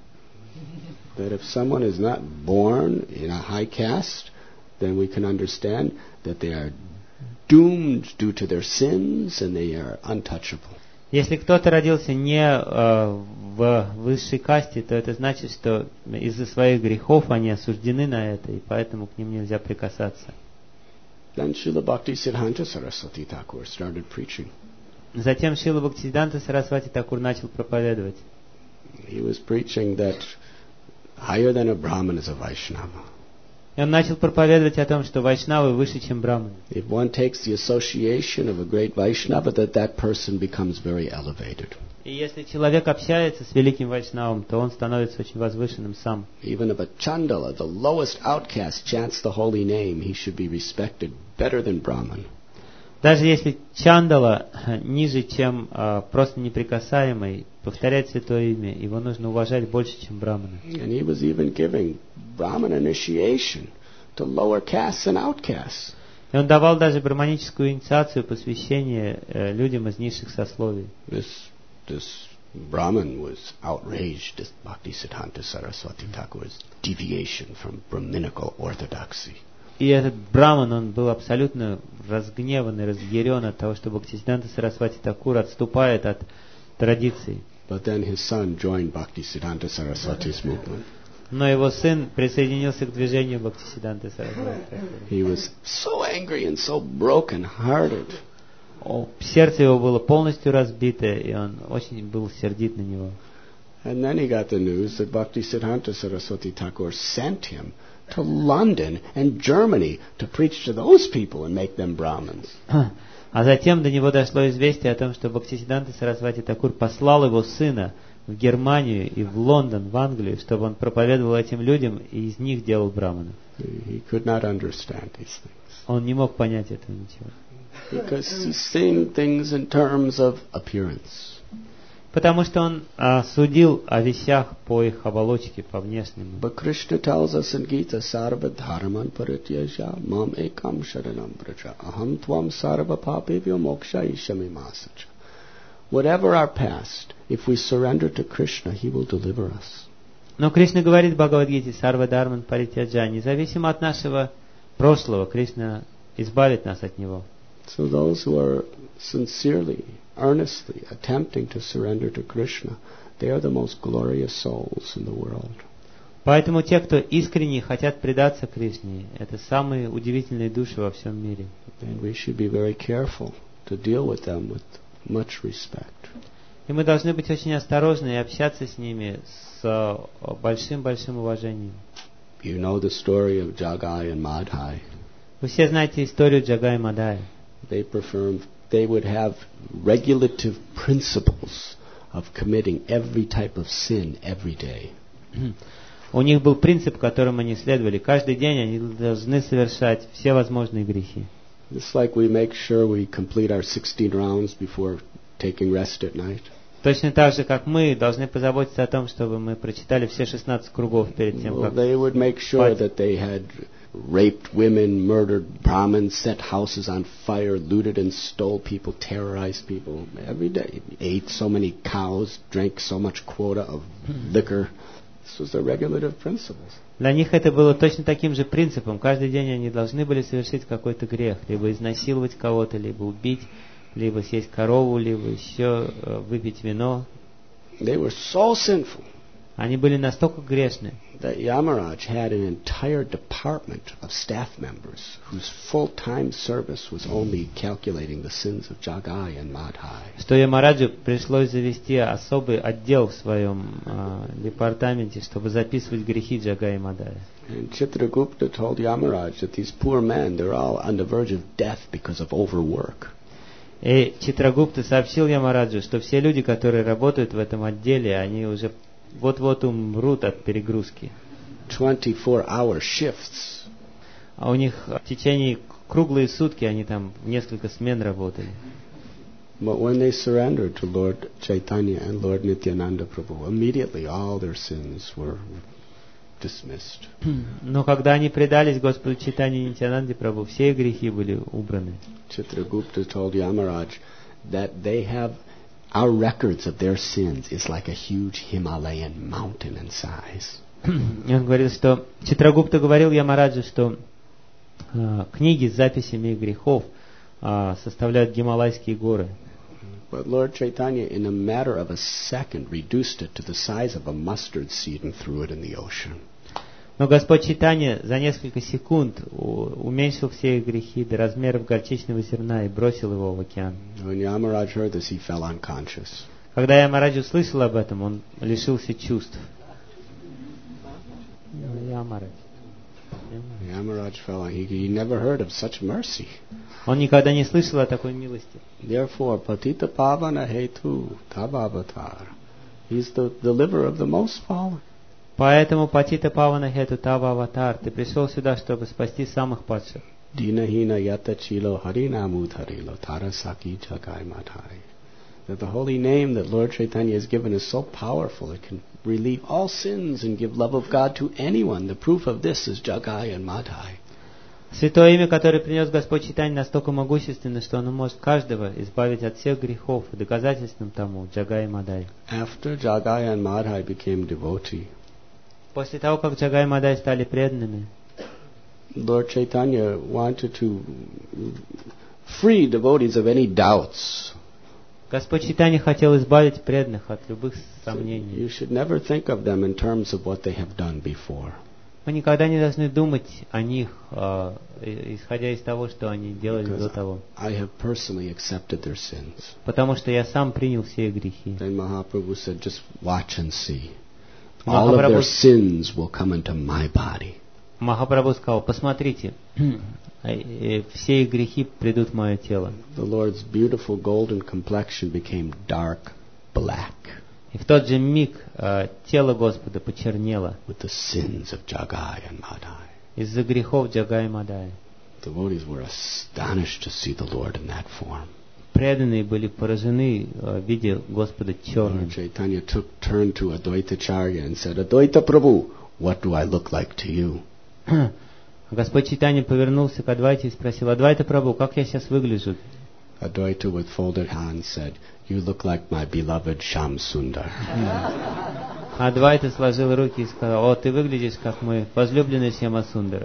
That if someone is not born in a high caste, then we can understand that they are doomed due to their sins and they are untouchable. Если кто-то родился не э, в высшей касте, то это значит, что из-за своих грехов они осуждены на это, и поэтому к ним нельзя прикасаться. Then Srila Bhaktisiddhanta Saraswati Thakur started preaching. Затем Шрила Бхактисиддханта Сарасвати Thakura начал проповедовать. He was preaching that higher than a Brahman is a Vaishnava. И он начал проповедовать о том, что вайшнавы выше, чем браманы. If one takes the association of a great Vaishnava, that that person becomes very elevated. И если человек общается с великим вайшнавом, то он становится очень возвышенным сам. Even if a Chandala, the lowest outcast, chants the holy name, he should be respected better than Brahman. Даже если Чандала ниже, чем а, просто неприкасаемый, повторяет святое имя, его нужно уважать больше, чем брамана. And he was even giving Brahman initiation to lower castes and outcasts. И он давал даже браманическую инициацию, посвящение э, людям из низших сословий. This this Brahman was outraged at Bhaktisiddhanta Saraswati Thakur's deviation from Brahminical orthodoxy. И этот браман, он был абсолютно разгневан и разъярен от того, что Бхактисиддханта Сарасвати Такур отступает от традиций. But then his son joined Bhaktisiddhanta Saraswati's movement. Но его сын присоединился к движению Бхактисиддханты Сарасвати Такура. He was so angry and so broken-hearted. Сердце его было полностью разбито, и он очень был сердит на него. And then he got the news that Bhaktisiddhanta Saraswati Thakur sent him to London and Germany to preach to those people and make them Brahmins. А затем до него дошло известие о том, что Бхактисиддханта Сарасвати Такур послал его сына в Германию и в Лондон, в Англию, чтобы он проповедовал этим людям и из них делал браманов. He could not understand these things. Он не мог понять этого ничего. Because he's seeing things in terms of appearance. Потому что он а, судил о вещах по их оболочке, по внешнему. But Krishna tells us in Gita, Sarva dharman parityaja mam ekam sharanam braja aham tvam sarva papevyo moksha ishami masacha. Whatever our past, if we surrender to Krishna, He will deliver us. Но Кришна говорит в Бхагавад-гите, Сарва Дharman Паритяджа, независимо от нашего прошлого, Кришна избавит нас от него. So those who are sincerely, earnestly attempting to surrender to Krishna, they are the most glorious souls in the world. Поэтому те, кто искренне хотят предаться Кришне, это самые удивительные души во всем мире. And we should be very careful to deal with them with much respect. И мы должны быть очень осторожны и общаться с ними с большим-большим уважением. You know the story of Jagai and Madhai. Вы все знаете историю Джагая и Мадхая. They performed, they would have regulative principles of committing every type of sin every day. У них был принцип, которым они следовали. Каждый день они должны совершать все возможные грехи. It's like we make sure we complete our sixteen rounds before taking rest at night. Точно так же, как мы должны позаботиться о том, чтобы мы прочитали все шестнадцать кругов перед тем, Well, как they would make sure that they had raped women, murdered Brahmins, set houses on fire, looted and stole people, terrorized people every day. Ate so many cows, drank so much quota of liquor. This was their regulative principles. Для них это было точно таким же принципом. Каждый день они должны были совершить какой-то грех. Либо изнасиловать кого-то, либо убить, либо съесть корову, либо еще э, выпить вино. They were so sinful Они были настолько грешны, that Yamaraj had an entire department of staff members whose full-time service was only calculating the sins of Jagai and Madhai. что Ямараджу пришлось завести особый отдел в своем э, департаменте, чтобы записывать грехи Джагая и Мадхая. And Chitragupta told Yamaraj that these poor men, they're all on the verge of death because of overwork. И Читрагупта сообщил Ямараджу, что все люди, которые работают в этом отделе, они уже вот-вот умрут от перегрузки. twenty-four hour shifts. А у них в течение круглые сутки они там в несколько смен работали. But when they surrendered to Lord Chaitanya and Lord Nityananda Prabhu, immediately all their sins were dismissed. Но когда они предались Господу Чайтанье и Нитьянанде Прабху, все их грехи были убраны. Chitragupta told Yamaraj that they have our records of their sins is like a huge Himalayan mountain in size. И он говорил, что Читрагупта говорил Ямараджу, что э, книги с записями их грехов э, составляют Гималайские горы. But Lord Chaitanya, in a matter of a second, reduced it to the size of a mustard seed and threw it in the ocean. Но Господь Чайтанья за несколько секунд уменьшил все их грехи до размеров горчичного зерна и бросил его в океан. When Yamaraj heard this, he fell unconscious. Когда Ямарадж услышал об этом, он лишился чувств. Ямарадж. Yamaraj fell. He, he never heard of such mercy. Он никогда не слышал о такой милости. Therefore, Patita Pavana Hetu Tavavatar. He's the deliverer of the most fallen. Поэтому Патита Павана Хету Тава Аватар, ты пришел сюда, чтобы спасти самых падших. Dinahina Yata Chilo Harinamu Tarilo Tarasaki Jagai Matai. That the holy name that Lord Chaitanya has given is so powerful, it can relieve all sins and give love of God to anyone. The proof of this is Jagai and Madhai. Святое имя, которое принес Господь Чайтанья, настолько могущественно, что оно может каждого избавить от всех грехов, и доказательством тому Джагай и Мадай. After Jagai and Madhai became devotee, после того, как Джагай и Мадай стали преданными, Lord Chaitanya wanted to free devotees of any doubts. Господь Чайтанья хотел избавить преданных от любых сомнений. You should never think of them in terms of what they have done before. Мы никогда не должны думать о них, э, исходя из того, что они делали Because до того. I have personally accepted their sins. Потому что я сам принял все их грехи. Then Mahaprabhu said, just watch and see. All of their sins will come into my body. Махапрабху сказал, посмотрите, все их грехи придут в мое тело. The Lord's beautiful golden complexion became dark black. И в тот же миг э, тело Господа почернело with the sins of Jagai and Madhai. Из-за грехов Джагая и Мадая. Devotees were astonished to see the Lord in that form. Преданные были поражены, э, видя Господа черным. Lord Chaitanya took turned to Advaita Charya and said, Advaita Prabhu, what do I look like to you? Господь Чайтанья повернулся к Адвайте и спросил, Адвайта Прабху, как я сейчас выгляжу? Advaita with folded hands said, you look like my beloved Sham Sundar. Адвайта сложил руки и сказал, о, ты выглядишь как мой возлюбленный Шьяма Сундара.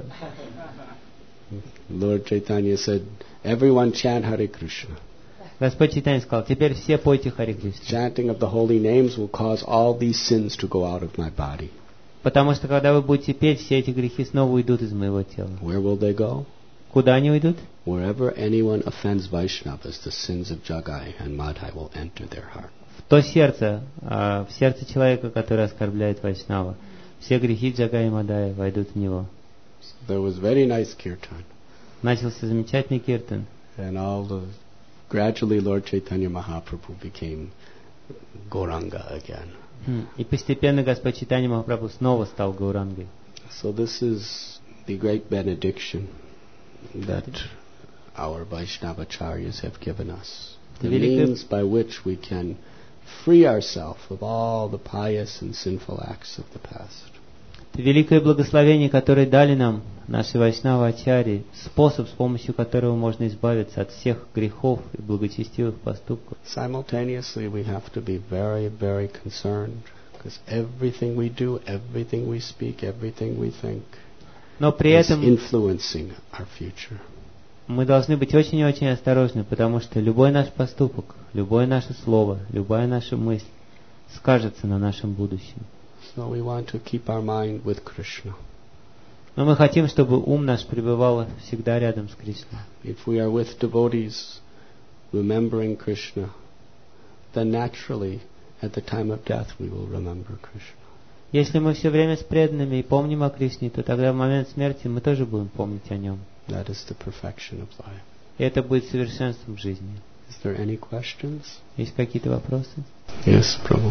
Lord Chaitanya said, everyone chant Hare Krishna. Господь Чайтанья сказал, теперь все пойте Харе Кришна. Chanting of the holy names will cause all these sins to go out of my body. Потому что когда вы будете петь, все эти грехи снова уйдут из моего тела. Where will they go? Куда они уйдут? Wherever anyone offends Vaishnavas, the sins of Jagai and Madhai will enter their heart. В то сердце, в сердце человека, который оскорбляет Вайшнава, все грехи Джагая и Мадая войдут в него. So there was very nice kirtan. Начался замечательный киртан. And all the gradually Lord Chaitanya Mahaprabhu became Gauranga again. И постепенно Господь Чайтанья Махапрабху снова стал Гаурангой. So this is the great benediction that our Vaishnavacharyas have given us. The means by which we can free ourselves of all the pious and sinful acts of the past. Это великое благословение, которое дали нам наши Вайшнава-ачарьи, способ, с помощью которого можно избавиться от всех грехов и благочестивых поступков. Simultaneously, we have to be very, very concerned, because everything we do, everything we speak, everything we think Но при is этом influencing our future. мы должны быть очень и очень осторожны, потому что любой наш поступок, любое наше слово, любая наша мысль скажется на нашем будущем. So we want to keep our mind with Krishna. Но мы хотим, чтобы ум наш пребывал всегда рядом с Кришной. If we are with devotees remembering Krishna, then naturally at the time of death we will remember Krishna. Если мы все время с преданными и помним о Кришне, то тогда в момент смерти мы тоже будем помнить о нем. That is the perfection of life. И это будет совершенством жизни. Is there any questions? Есть какие-то вопросы? Yes, Prabhu.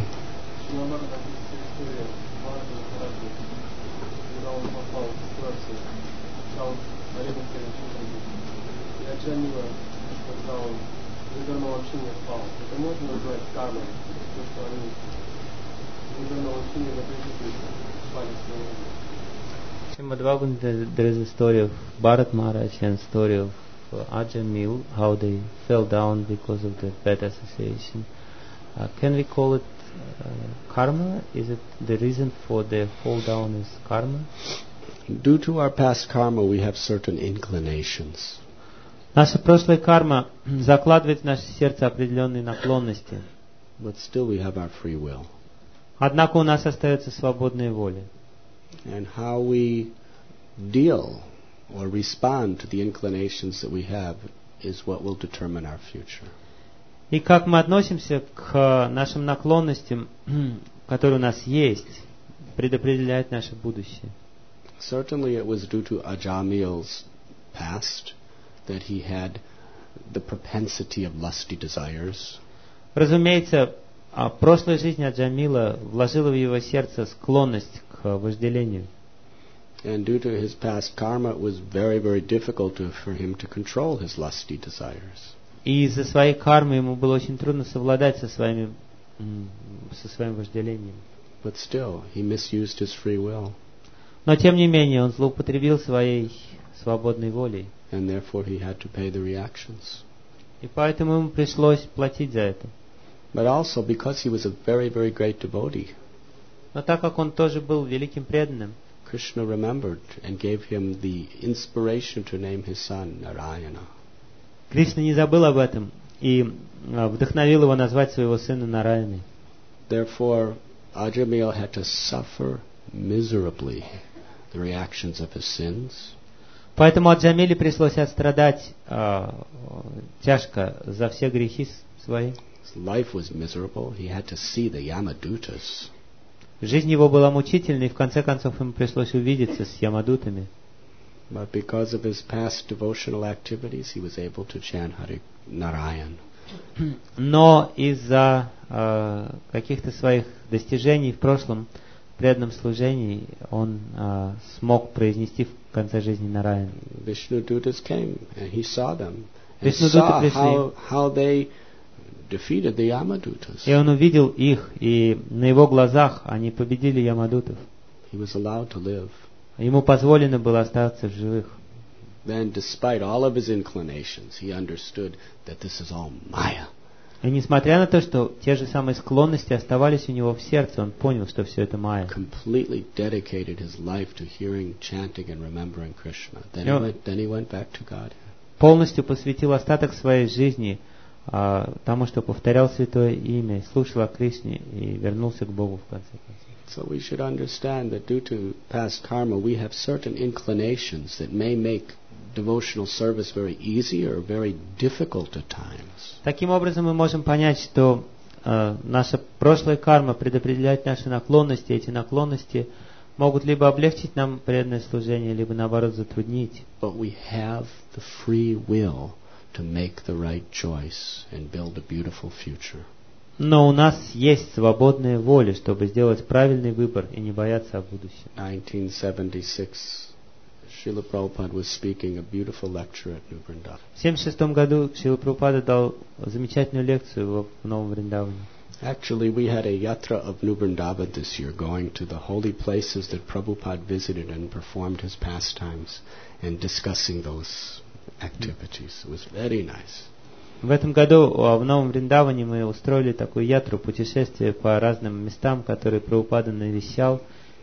There is a story of Bharat Maharaj and story of uh, Ajamil, how they fell down because of the bad association. Uh, can we call it uh, karma? Is it the reason for their fall down is karma? Due to our past karma, we have certain inclinations. Наша прошлая карма закладывает в наше сердце определенные наклонности. But still we have our free will. Однако у нас остается свободная воля. And how we deal or respond to the inclinations that we have is what will determine our future. И как мы относимся к нашим наклонностям, которые у нас есть, предопределяет наше будущее. Certainly it was due to Ajamil's past that he had the propensity of lusty desires. Разумеется, а прошлая жизнь Аджамила вложила в его сердце склонность к вожделению. And due to his past karma, it was very, very difficult to, for him to control his lusty desires. И из-за своей кармы ему было очень трудно совладать со своими, со своим вожделением. But still, he misused his free will. Но тем не менее, он злоупотребил своей свободной волей. And therefore he had to pay the reactions. И поэтому ему пришлось платить за это. But also because he was a very, very great devotee. Но так как он тоже был великим преданным, Krishna remembered and gave him the inspiration to name his son Narayana. Кришна не забыл об этом и вдохновил его назвать своего сына Нараяной. Therefore, Ajamil had to suffer miserably the reactions of his sins. Поэтому Аджамиле пришлось отстрадать э, тяжко за все грехи свои. His life was miserable. He had to see the Yamadutas. Жизнь его была мучительной, и в конце концов ему пришлось увидеться с Ямадутами. But because of his past devotional activities, he was able to chant Hare Narayan. Но из-за э, каких-то своих достижений в прошлом преданном служении он э, смог произнести в конце жизни Нараян. Vishnudutas came and he saw them and Вишнудуты saw пришли. how, how they defeated the Yamadutas. И он увидел их, и на его глазах они победили Ямадутов. He was allowed to live. Ему позволено было остаться в живых. Then, despite all of his inclinations, he understood that this is all Maya. И несмотря на то, что те же самые склонности оставались у него в сердце, он понял, что все это майя. Completely dedicated his life to hearing, chanting, and remembering Krishna. Then, he No. went, then he went back to God. Полностью посвятил остаток своей жизни а, тому, что повторял святое имя, слушал о Кришне и вернулся к Богу в конце концов. So we should understand that due to past karma, we have certain inclinations that may make devotional service very easy or very difficult at times. Таким образом, мы можем понять, что э, наша прошлая карма предопределяет наши наклонности. Эти наклонности могут либо облегчить нам преданное служение, либо наоборот затруднить. But we have the free will to make the right choice and build a beautiful future. Но у нас есть свободная воля, чтобы сделать правильный выбор и не бояться о будущем. nineteen seventy-six, Srila Prabhupada was speaking a beautiful lecture at New Vrindavan. В семьдесят шестом году Шрила Прабхупада дал замечательную лекцию в Новом Вриндаване. Actually, we had a yatra of New Vrindavan this year, going to the holy places that Prabhupada visited and performed his pastimes and discussing those activities. It was very nice. В этом году в Новом Вриндаване мы устроили такую ятру, путешествие по разным местам, которые Прабхупада навещал.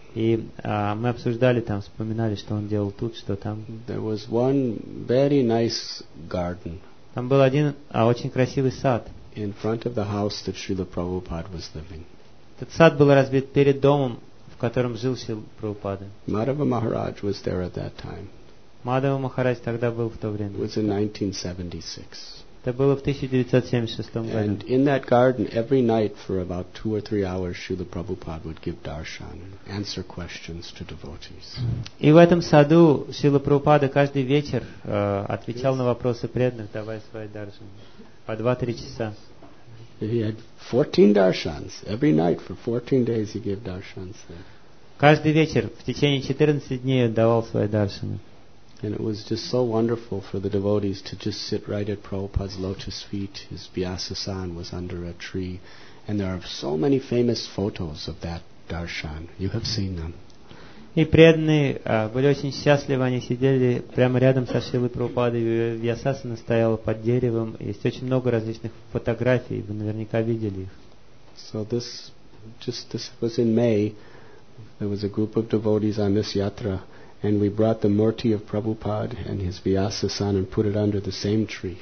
И а, мы обсуждали там, вспоминали, что он делал тут, что там. There was one very nice garden Там был один а, очень красивый сад. in front of the house that Srila Prabhupada was living. Этот сад был разбит перед домом, в котором жил Шрила Прабхупада. Madhava Maharaj was there at that time. Мадхава Махарадж тогда был в то It время. was in nineteen seventy-six. Это было в тысяча девятьсот семьдесят шестом году. And in that garden, every night for about two or three hours, Srila Prabhupada would give darshan and answer questions to devotees. И в этом саду Шрила Прабхупада каждый вечер э, отвечал на вопросы преданных, давая свои даршаны. По два-три часа. He had fourteen darshans. Every night for fourteen days he gave darshans there. Каждый вечер в течение четырнадцати дней он давал свои даршаны. And it was just so wonderful for the devotees to just sit right at Prabhupada's lotus feet. His Vyasa-san was under a tree. And there are so many famous photos of that darshan. You have seen them. И преданные а, были очень счастливы, они сидели прямо рядом со Шрилой Прабхупадой, Вьясасана стояла под деревом, есть очень много различных фотографий, вы наверняка видели их. So this, just this was in May, there was a group of devotees on this yatra, and we brought the murti of Prabhupada and his Vyasa-san and put it under the same tree.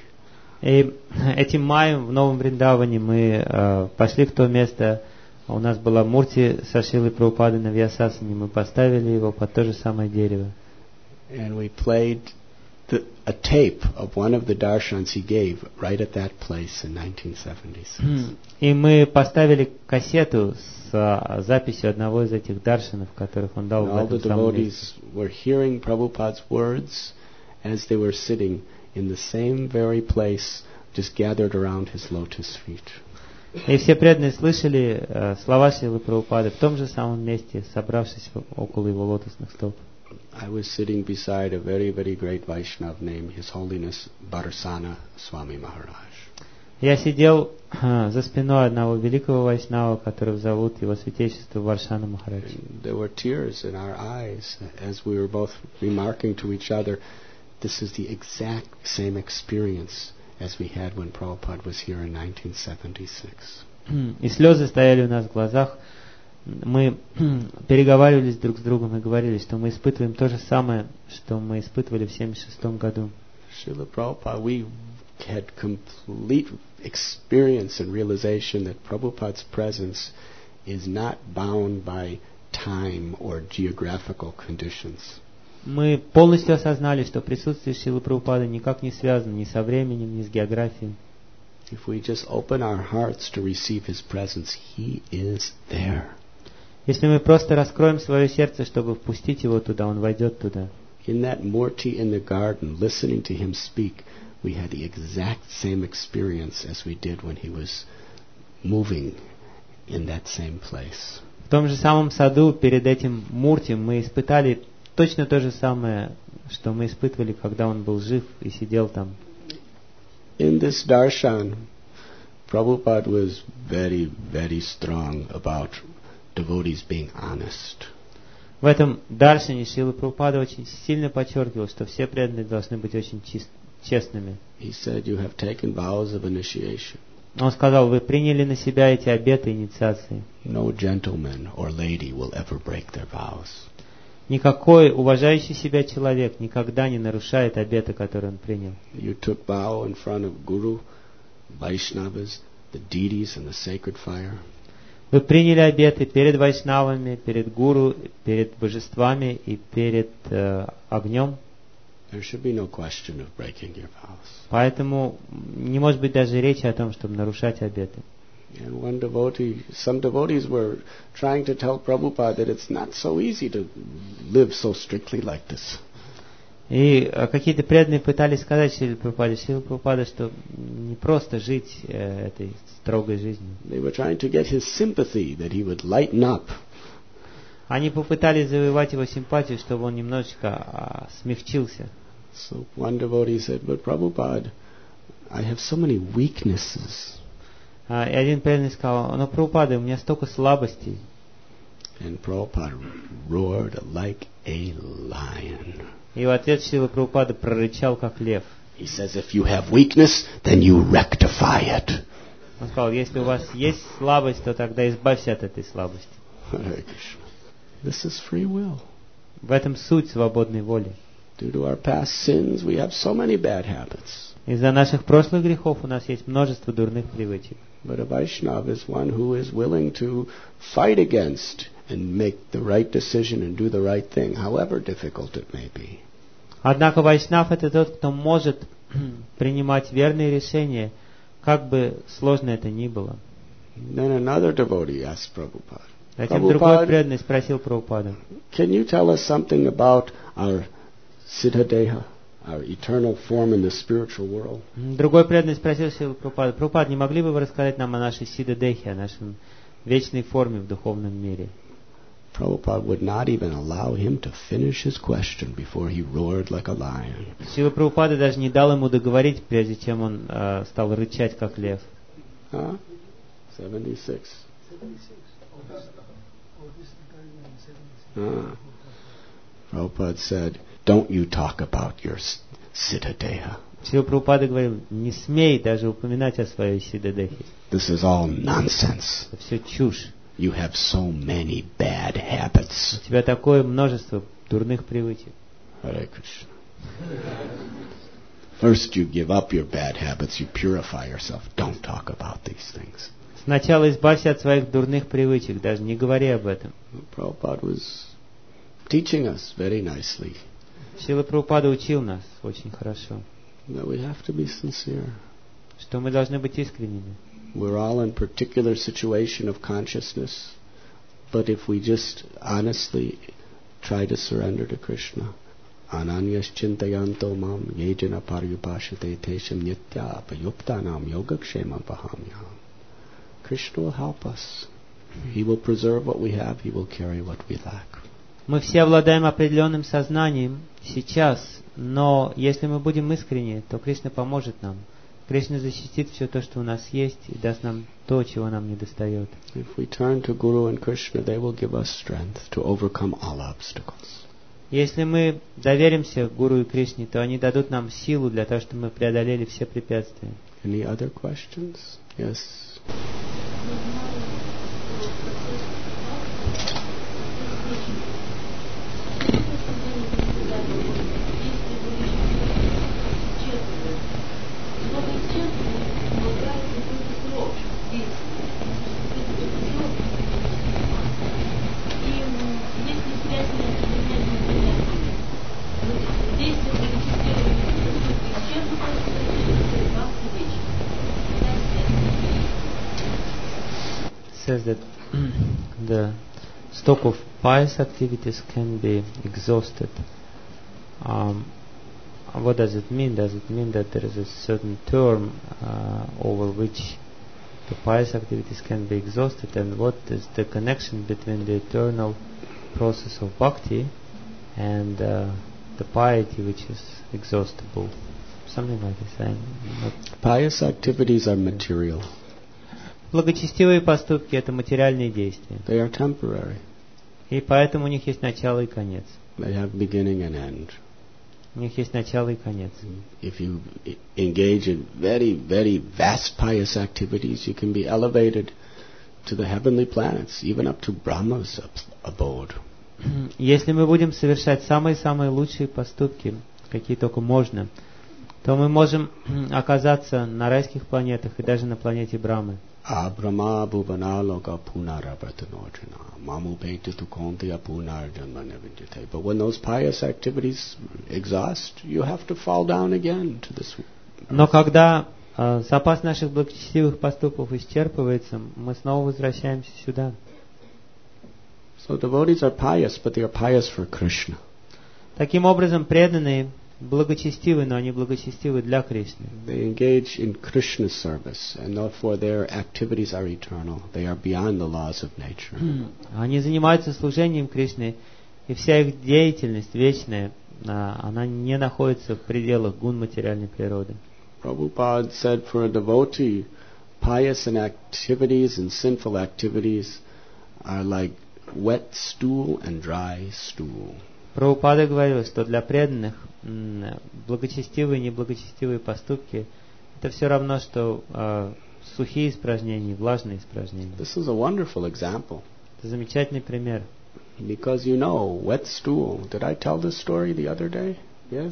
И этим маем в Новом Вриндаване мы а, пошли в то место. У нас была мурти со Шрилой Прабхупадой на Вьясасане, мы поставили его под то же самое дерево. And we played the, a tape of one of the darshans he gave right at that place in nineteen seventy-six. И мы поставили кассету с а, записью одного из этих даршанов, которых он дал And в all the этом самом месте. devotees were hearing Prabhupada's words as they were sitting in the same very place, just gathered around his lotus feet. И все преданные слышали э, слова Шрилы Прабхупады в том же самом месте, собравшись около его лотосных стоп. I was sitting beside a very, very great Vaishnav named His Holiness Barsana Swami Maharaj. Я сидел э, за спиной одного великого вайшнава, которого зовут его святейшество Варшана Махарадж. And there were tears in our eyes as we were both remarking to each other, this is the exact same experience as we had when Prabhupada was here in nineteen seventy-six. И слезы стояли у нас в глазах. Мы переговаривались друг с другом и говорили, что мы испытываем то же самое, что мы испытывали в семьдесят шестом году. Srila Prabhupada, we had complete experience and realization that Prabhupada's presence is not bound by time or geographical conditions. Мы полностью осознали, что присутствие Шрилы Прабхупады никак не связано ни со временем, ни с географией. If we just open our hearts to receive His presence, He is there. Если мы просто раскроем свое сердце, чтобы впустить его туда, он войдет туда. In that Murti in the garden, listening to Him speak, we had the exact same experience as we did when He was moving in that same place. В том же самом саду, перед этим Мурти, мы испытали точно то же самое, что мы испытывали, когда он был жив и сидел там. In this darshan, Prabhupada was very, very strong about devotees being honest. В этом даршане Шрила Прабхупада очень сильно подчеркивал, что все преданные должны быть очень чист, честными. He said, you have taken vows of initiation. Он сказал, вы приняли на себя эти обеты инициации. No gentleman or lady will ever break their vows. Никакой уважающий себя человек никогда не нарушает обеты, которые он принял. You took vow in front of Guru, Vaishnavas, the deities and the sacred fire. Вы приняли обеты перед вайшнавами, перед гуру, перед божествами и перед э, огнем. There should be no question of breaking your vows. Поэтому не может быть даже речи о том, чтобы нарушать обеты. And one devotee, some devotees were trying to tell Prabhupada that it's not so easy to live so strictly like this. И э, какие-то преданные пытались сказать Шриле Прабхупаде, Шрила Прабхупада, что не просто жить э, этой строгой жизнью. They were trying to get his sympathy, that he would lighten up. Они попытались завоевать его симпатию, чтобы он немножечко а, смягчился. So one devotee said, but Prabhupada, I have so many weaknesses. А, и один преданный сказал, но Прабхупада, у меня столько слабостей. And Prabhupada roared like a lion. И в ответ Шрила Прабхупада прорычал, как лев. He says, if you have weakness, then you rectify it. Он сказал, если у вас есть слабость, то тогда избавься от этой слабости. Hare Krishna. This is free will. В этом суть свободной воли. Due to our past sins, we have so many bad habits. Из-за наших прошлых грехов у нас есть множество дурных привычек. But a Vaishnava is one who is willing to fight against and make the right decision and do the right thing, however difficult it may be. Однако вайшнав — это тот, кто может принимать верные решения, как бы сложно это ни было. Then another devotee asked Prabhupada, Затем другой преданный спросил Прабхупаду, can you tell us something about our Siddhadeha, our eternal form in the spiritual world? Другой преданный спросил Шрилу Прабхупаду, Прабхупад, не могли бы вы рассказать нам о нашей Сиддхадехе, о нашей вечной форме в духовном мире? Prabhupada would not even allow him to finish his question before he roared like a lion. Шрила Прабхупада даже не дал ему договорить, прежде чем он э, стал рычать, как лев. Huh? seventy-six. Ah. Prabhupada said, don't you talk about your Siddhadeha. Шрила Прабхупада говорил, не смей даже упоминать о своей Сиддхадехе. This is all nonsense. Это все чушь. You have so many bad habits. У тебя такое множество дурных привычек. Hare Krishna. First you give up your bad habits, you purify yourself. Don't talk about these things. Сначала избавься от своих дурных привычек, даже не говори об этом. Prabhupada was teaching us very nicely. Шрила Прабхупада учил нас очень хорошо, that we have to be sincere. что мы должны быть искренними. We're all in particular situation of consciousness, but if we just honestly try to surrender to Krishna, Ananyas chintayanto mam yejana paryupashate tesham nitya apayuptanam yogakshemam pahamyam. Krishna will help us. He will preserve what we have. He will carry what we lack. Мы все обладаем определенным сознанием сейчас, но если мы будем искренни, то Кришна поможет нам. Кришна защитит все то, что у нас есть, и даст нам то, чего нам недостает. If we turn to Guru and Krishna, they will give us strength to overcome all obstacles. Если мы доверимся Гуру и Кришне, то они дадут нам силу для того, чтобы мы преодолели все препятствия. Any other questions? Yes. Says that the stock of pious activities can be exhausted. Um, what does it mean? Does it mean that there is a certain term uh, over which the pious activities can be exhausted, and what is the connection between the eternal process of bhakti and uh, the piety which is exhaustible? Something like this. I'm not Pious activities are material. Благочестивые поступки — это материальные действия, They are temporary. и поэтому у них есть начало и конец. They have beginning and end. У них есть начало и конец. If you e- engage in very, very vast pious activities, you can be elevated to the heavenly planets, even up to Brahma's ab- abode. Если мы будем совершать самые-самые лучшие поступки, какие только можно, то мы можем оказаться на райских планетах и даже на планете Брамы. Abrahma bhuvana loka punaravartanojana mamupeti tukontiya punarjanma nevidyate. But when those pious activities exhaust, you have to fall down again to this. Но когда э, запас наших благочестивых поступков исчерпывается, мы снова возвращаемся сюда. So devotees are pious, but they are pious for Krishna. Таким образом, преданные благочестивы, но они благочестивы для Кришны. They engage in Krishna's service, and therefore their activities are eternal. They are beyond the laws of nature. Они занимаются служением Кришне, и вся их деятельность вечная, а, она не находится в пределах гун материальной природы. Prabhupada said for a devotee, pious and activities and sinful activities are like wet stool and dry stool. Прабхупада говорил, что для преданных м, благочестивые и неблагочестивые поступки — это все равно, что э, сухие испражнения и влажные испражнения. This is a wonderful example. Это замечательный пример. Because you know, wet stool. Did I tell this story the other day? Yes?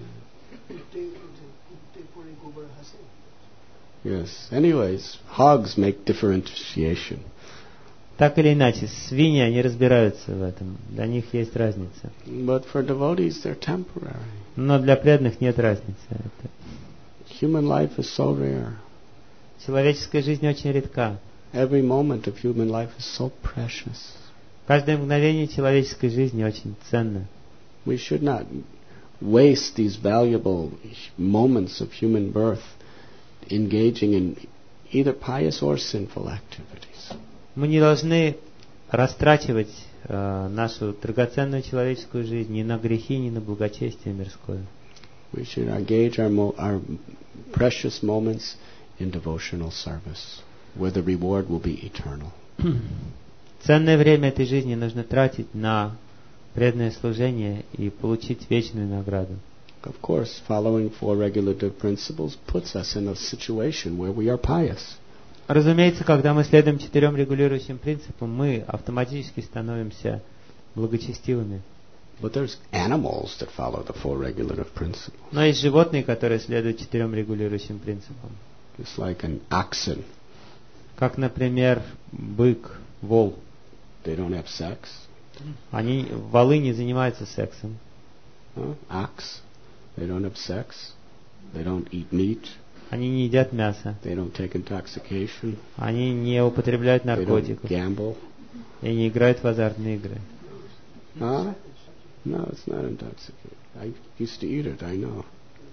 Yes. Anyways, hogs make differentiation. Так или иначе, свиньи, они разбираются в этом. Для них есть разница. But for devotees, they're temporary. Но для преданных нет разницы. Это... Human life is so rare. Человеческая жизнь очень редка. Every moment of human life is so precious. Каждое мгновение человеческой жизни очень ценно. We should not waste these valuable moments of human birth engaging in either pious or sinful activities. Мы не должны растрачивать э, нашу драгоценную человеческую жизнь ни на грехи, ни на благочестие мирское. We should engage our, mo- our precious moments in devotional service, where the reward will be eternal. Ценное время этой жизни нужно тратить на преданное служение и получить вечную награду. Of course, following four regulative principles puts us in a situation where we are pious. Разумеется, когда мы следуем четырем регулирующим принципам, мы автоматически становимся благочестивыми. But there's animals that follow the four regulative principles. Но есть животные, которые следуют четырем регулирующим принципам. It's like an oxen. Как, например, бык, вол. They don't have sex. Они, волы не занимаются сексом. Huh? Ox. They don't have sex. They don't eat meat. Они не едят мясо. They don't take intoxication. Они не употребляют They don't наркотиков. gamble. И не играют в азартные игры. Huh? No, it's not intoxicating. I used to eat it, I know.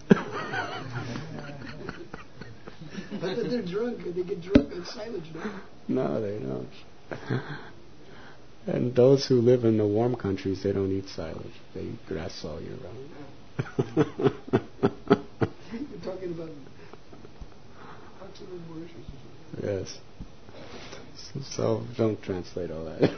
But they're drunk. They get drunk on silage, no? No, they don't. And those who live in the warm countries, they don't eat silage. They eat grass all year round. You're talking about Oxford, Mauritius. Yes. So, so don't translate all that.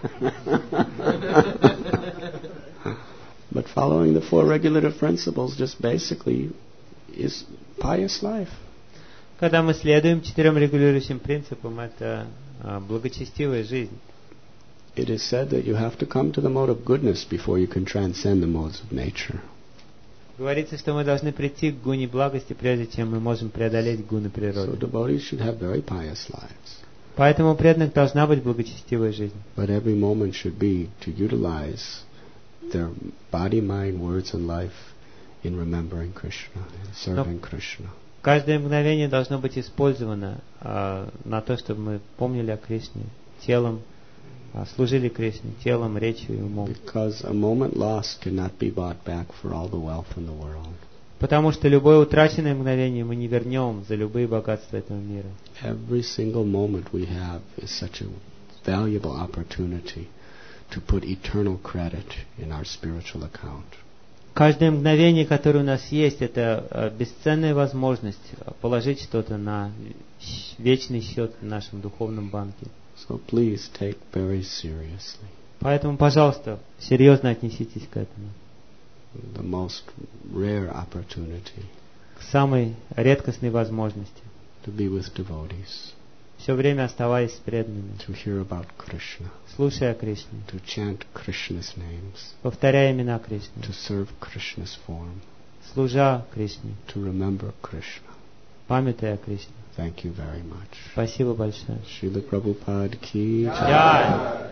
But following the four regulative principles just basically is pious life. Когда мы следуем четырем регулирующим принципам, это а, благочестивая жизнь. It is said that you have to come to the mode of goodness before you can transcend the modes of nature. Говорится, что мы должны прийти к гуне благости, прежде чем мы можем преодолеть гуны So природы. devotees should have very pious lives. Поэтому у преданных должна быть благочестивая жизнь. But every moment should be to utilize their body, mind, words, and life in remembering Krishna, in serving Krishna. Каждое мгновение должно быть использовано а, на то, чтобы мы помнили о Кришне, телом, а, служили Кришне, телом, речью и умом. Because a moment lost cannot be bought back for all the wealth in the world. Потому что любое утраченное мгновение мы не вернем за любые богатства этого мира. Every single moment we have is such a valuable opportunity to put eternal credit in our spiritual account. Каждое мгновение, которое у нас есть, это а, бесценная возможность положить что-то на вечный счет в нашем духовном банке. So please take very seriously Поэтому, пожалуйста, серьезно отнеситесь к этому. the most rare opportunity К самой редкостной возможности. to be with devotees, Все время оставаясь с преданными, to hear about Krishna, слушая о Кришне, to chant Krishna's names, повторяя имена Кришны, to serve Krishna's form, служа Кришне, to remember Krishna. памятая о Кришне. Thank you very much. Спасибо большое. Srila Prabhupada ki jai. Jai.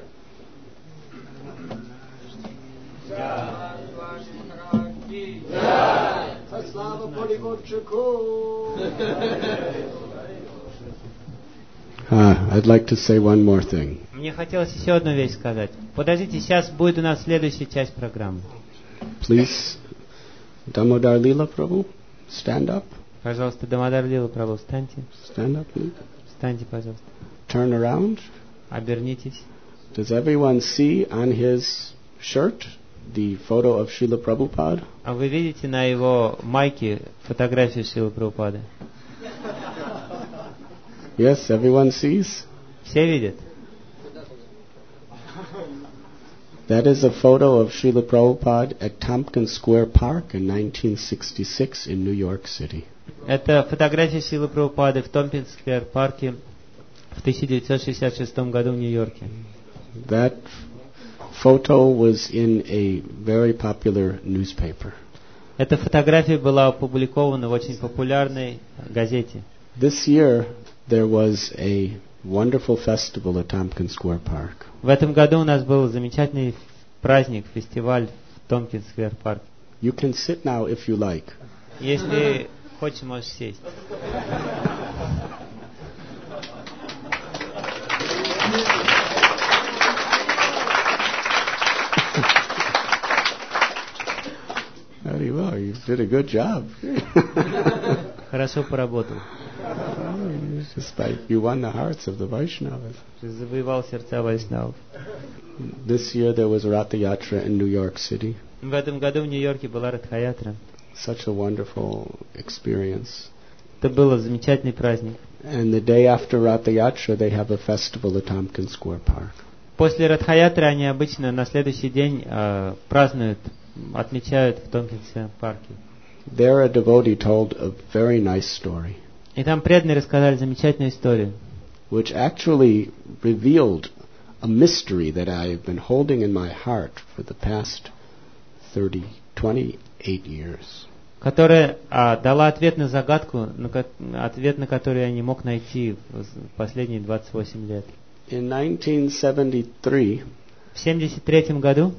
Слава Полиготчику! Ah, I'd like to say one more thing. Мне хотелось еще одну вещь сказать. Подождите, сейчас будет у нас следующая часть программы. Please, Damodar Leela Prabhu, stand up. Пожалуйста, Дамодар Лила Прабху, встаньте. Stand up, please. Встаньте, пожалуйста. Turn around. Обернитесь. Does everyone see on his shirt the photo of Srila Prabhupada? А вы видите на его майке фотографию Шрилы Прабхупады? Yes, everyone sees. Все видят? That is a photo of Srila Prabhupada at Tompkins Square Park in nineteen sixty-six in New York City. Это фотография Шрилы Прабхупады в Томпкинс-сквер парке в тысяча девятьсот шестьдесят шестом году в Нью-Йорке. That photo was in a very popular newspaper. Эта фотография была опубликована в очень популярной газете. This year there was a wonderful festival at Tompkins Square Park. В этом году у нас был замечательный праздник, фестиваль в Томпкинс-сквер парке. You can sit now if you like. Если хочешь, можешь сесть. Very well, you did a good job. Хорошо поработал. Just by, you won the hearts of the Vaishnavas. Ты завоевал сердца вайшнавов. This year there was Ratha Yatra in New York City. В этом году в Нью-Йорке была Радха-ятра. Such a wonderful experience. Это был замечательный праздник. And the day after Ratha Yatra they have a festival at Tompkins Square Park. После Радха-ятры они обычно на следующий день э, празднуют, отмечают в Томпкинсе парке. There a devotee told a very nice story, И там преданные рассказали замечательную историю, which actually revealed a mystery that I have been holding in my heart for the past thirty, twenty-eight years. которая а, дала ответ на загадку, на, ко- ответ на который я не мог найти в последние двадцать восемь лет. In nineteen seventy-three, В семьдесят третьем году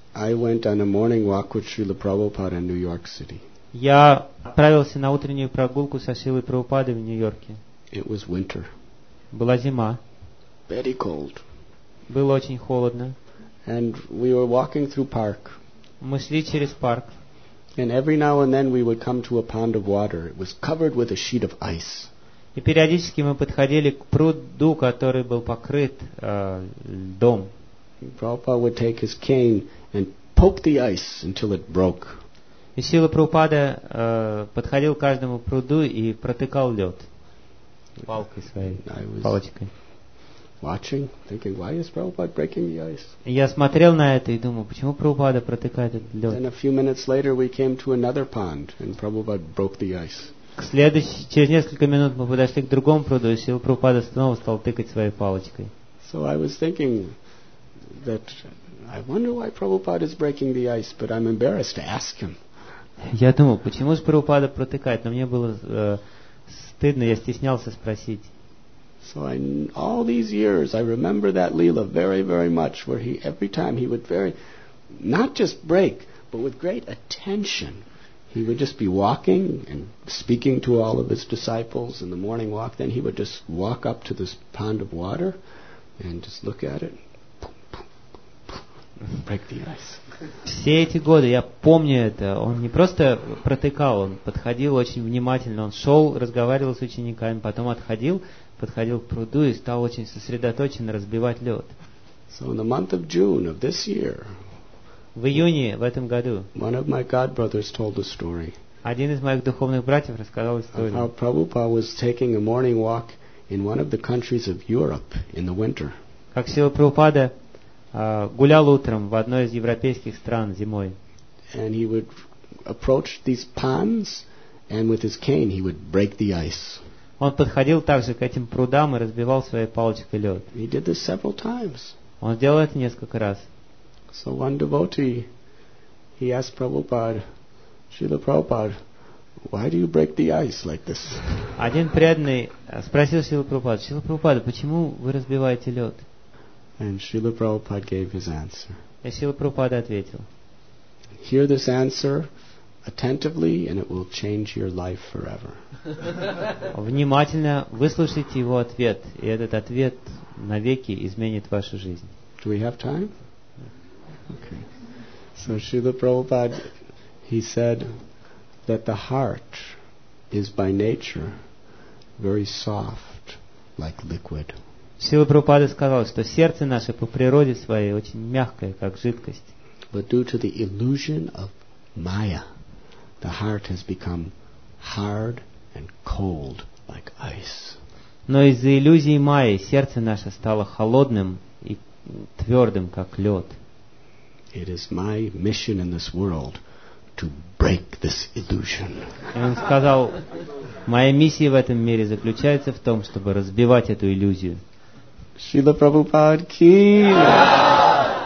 I went on a morning walk with Srila Prabhupada in New York City. Я отправился на утреннюю прогулку со Шрилой Прабхупадой в Нью-Йорке. It was winter. Была зима. Very cold. Было очень холодно. And we were walking through park. Мы шли через парк. And every now and then we would come to a pond of water. It was covered with a sheet of ice. И периодически мы подходили к пруду, который был покрыт э, льдом. Prabhupada would take his cane and poke the ice until it broke. И Шрила Прабхупада э, подходил к каждому пруду и протыкал лед палкой своей, палочкой. Watching, thinking, why is Prabhupada breaking the ice? И я смотрел на это и думал, почему Прабхупада протыкает этот лед? Then a few minutes later we came to another pond and Prabhupada broke the ice. Следующий, через несколько минут мы подошли к другому пруду, и Шрила Прабхупада снова стал тыкать своей палочкой. So I was thinking that I wonder why Prabhupada is breaking the ice, but I'm embarrassed to ask him. Я думал, почему же Прабхупада протыкает, но мне было э, стыдно, я стеснялся спросить. So I, all these years, I remember that Leela very, very much, where he, every time he would very, not just break, but with great attention, he would just be walking and speaking to all of his disciples in the morning walk. Then he would just walk up to this pond of water and just look at it, break the ice. Все эти годы я помню это. Он не просто протыкал, он подходил очень внимательно, он шел, разговаривал с учениками, потом отходил, подходил к пруду и стал очень сосредоточенно разбивать лед. So in the month of June of this year, в июне в этом году one of my god brothers told a story. Один из моих духовных братьев рассказал историю. How Prabhupada was taking a morning walk in one of the countries of Europe in the winter. Как Шрила Прабхупада uh, гулял утром в одной из европейских стран зимой. And he would approach these ponds, and with his cane he would break the ice. Он подходил также к этим прудам и разбивал своей палочкой лед. He did this several times. Он сделал это несколько раз. So one devotee, he asked Prabhupada, Srila Prabhupada, why do you break the ice like this? Один преданный спросил Шрила Прабхупаду, Шрила Прабхупада, почему вы разбиваете лед? And Srila Prabhupada gave his answer. И Шрила Прабхупада ответил. Hear this answer attentively, and it will change your life forever. Внимательно выслушайте его ответ, и этот ответ навеки изменит вашу жизнь. Do we have time? Okay. So Srila Prabhupada, he said that the heart is by nature very soft, like liquid. Шрила Прабхупада сказал, что сердце наше по природе своей очень мягкое, как жидкость. But due to the illusion of Maya, the heart has become hard and cold, like ice. Но из-за иллюзии Майи сердце наше стало холодным и твердым, как лед. It is my mission in this world to break this illusion. И он сказал, моя миссия в этом мире заключается в том, чтобы разбивать эту иллюзию. Srila Prabhupada ki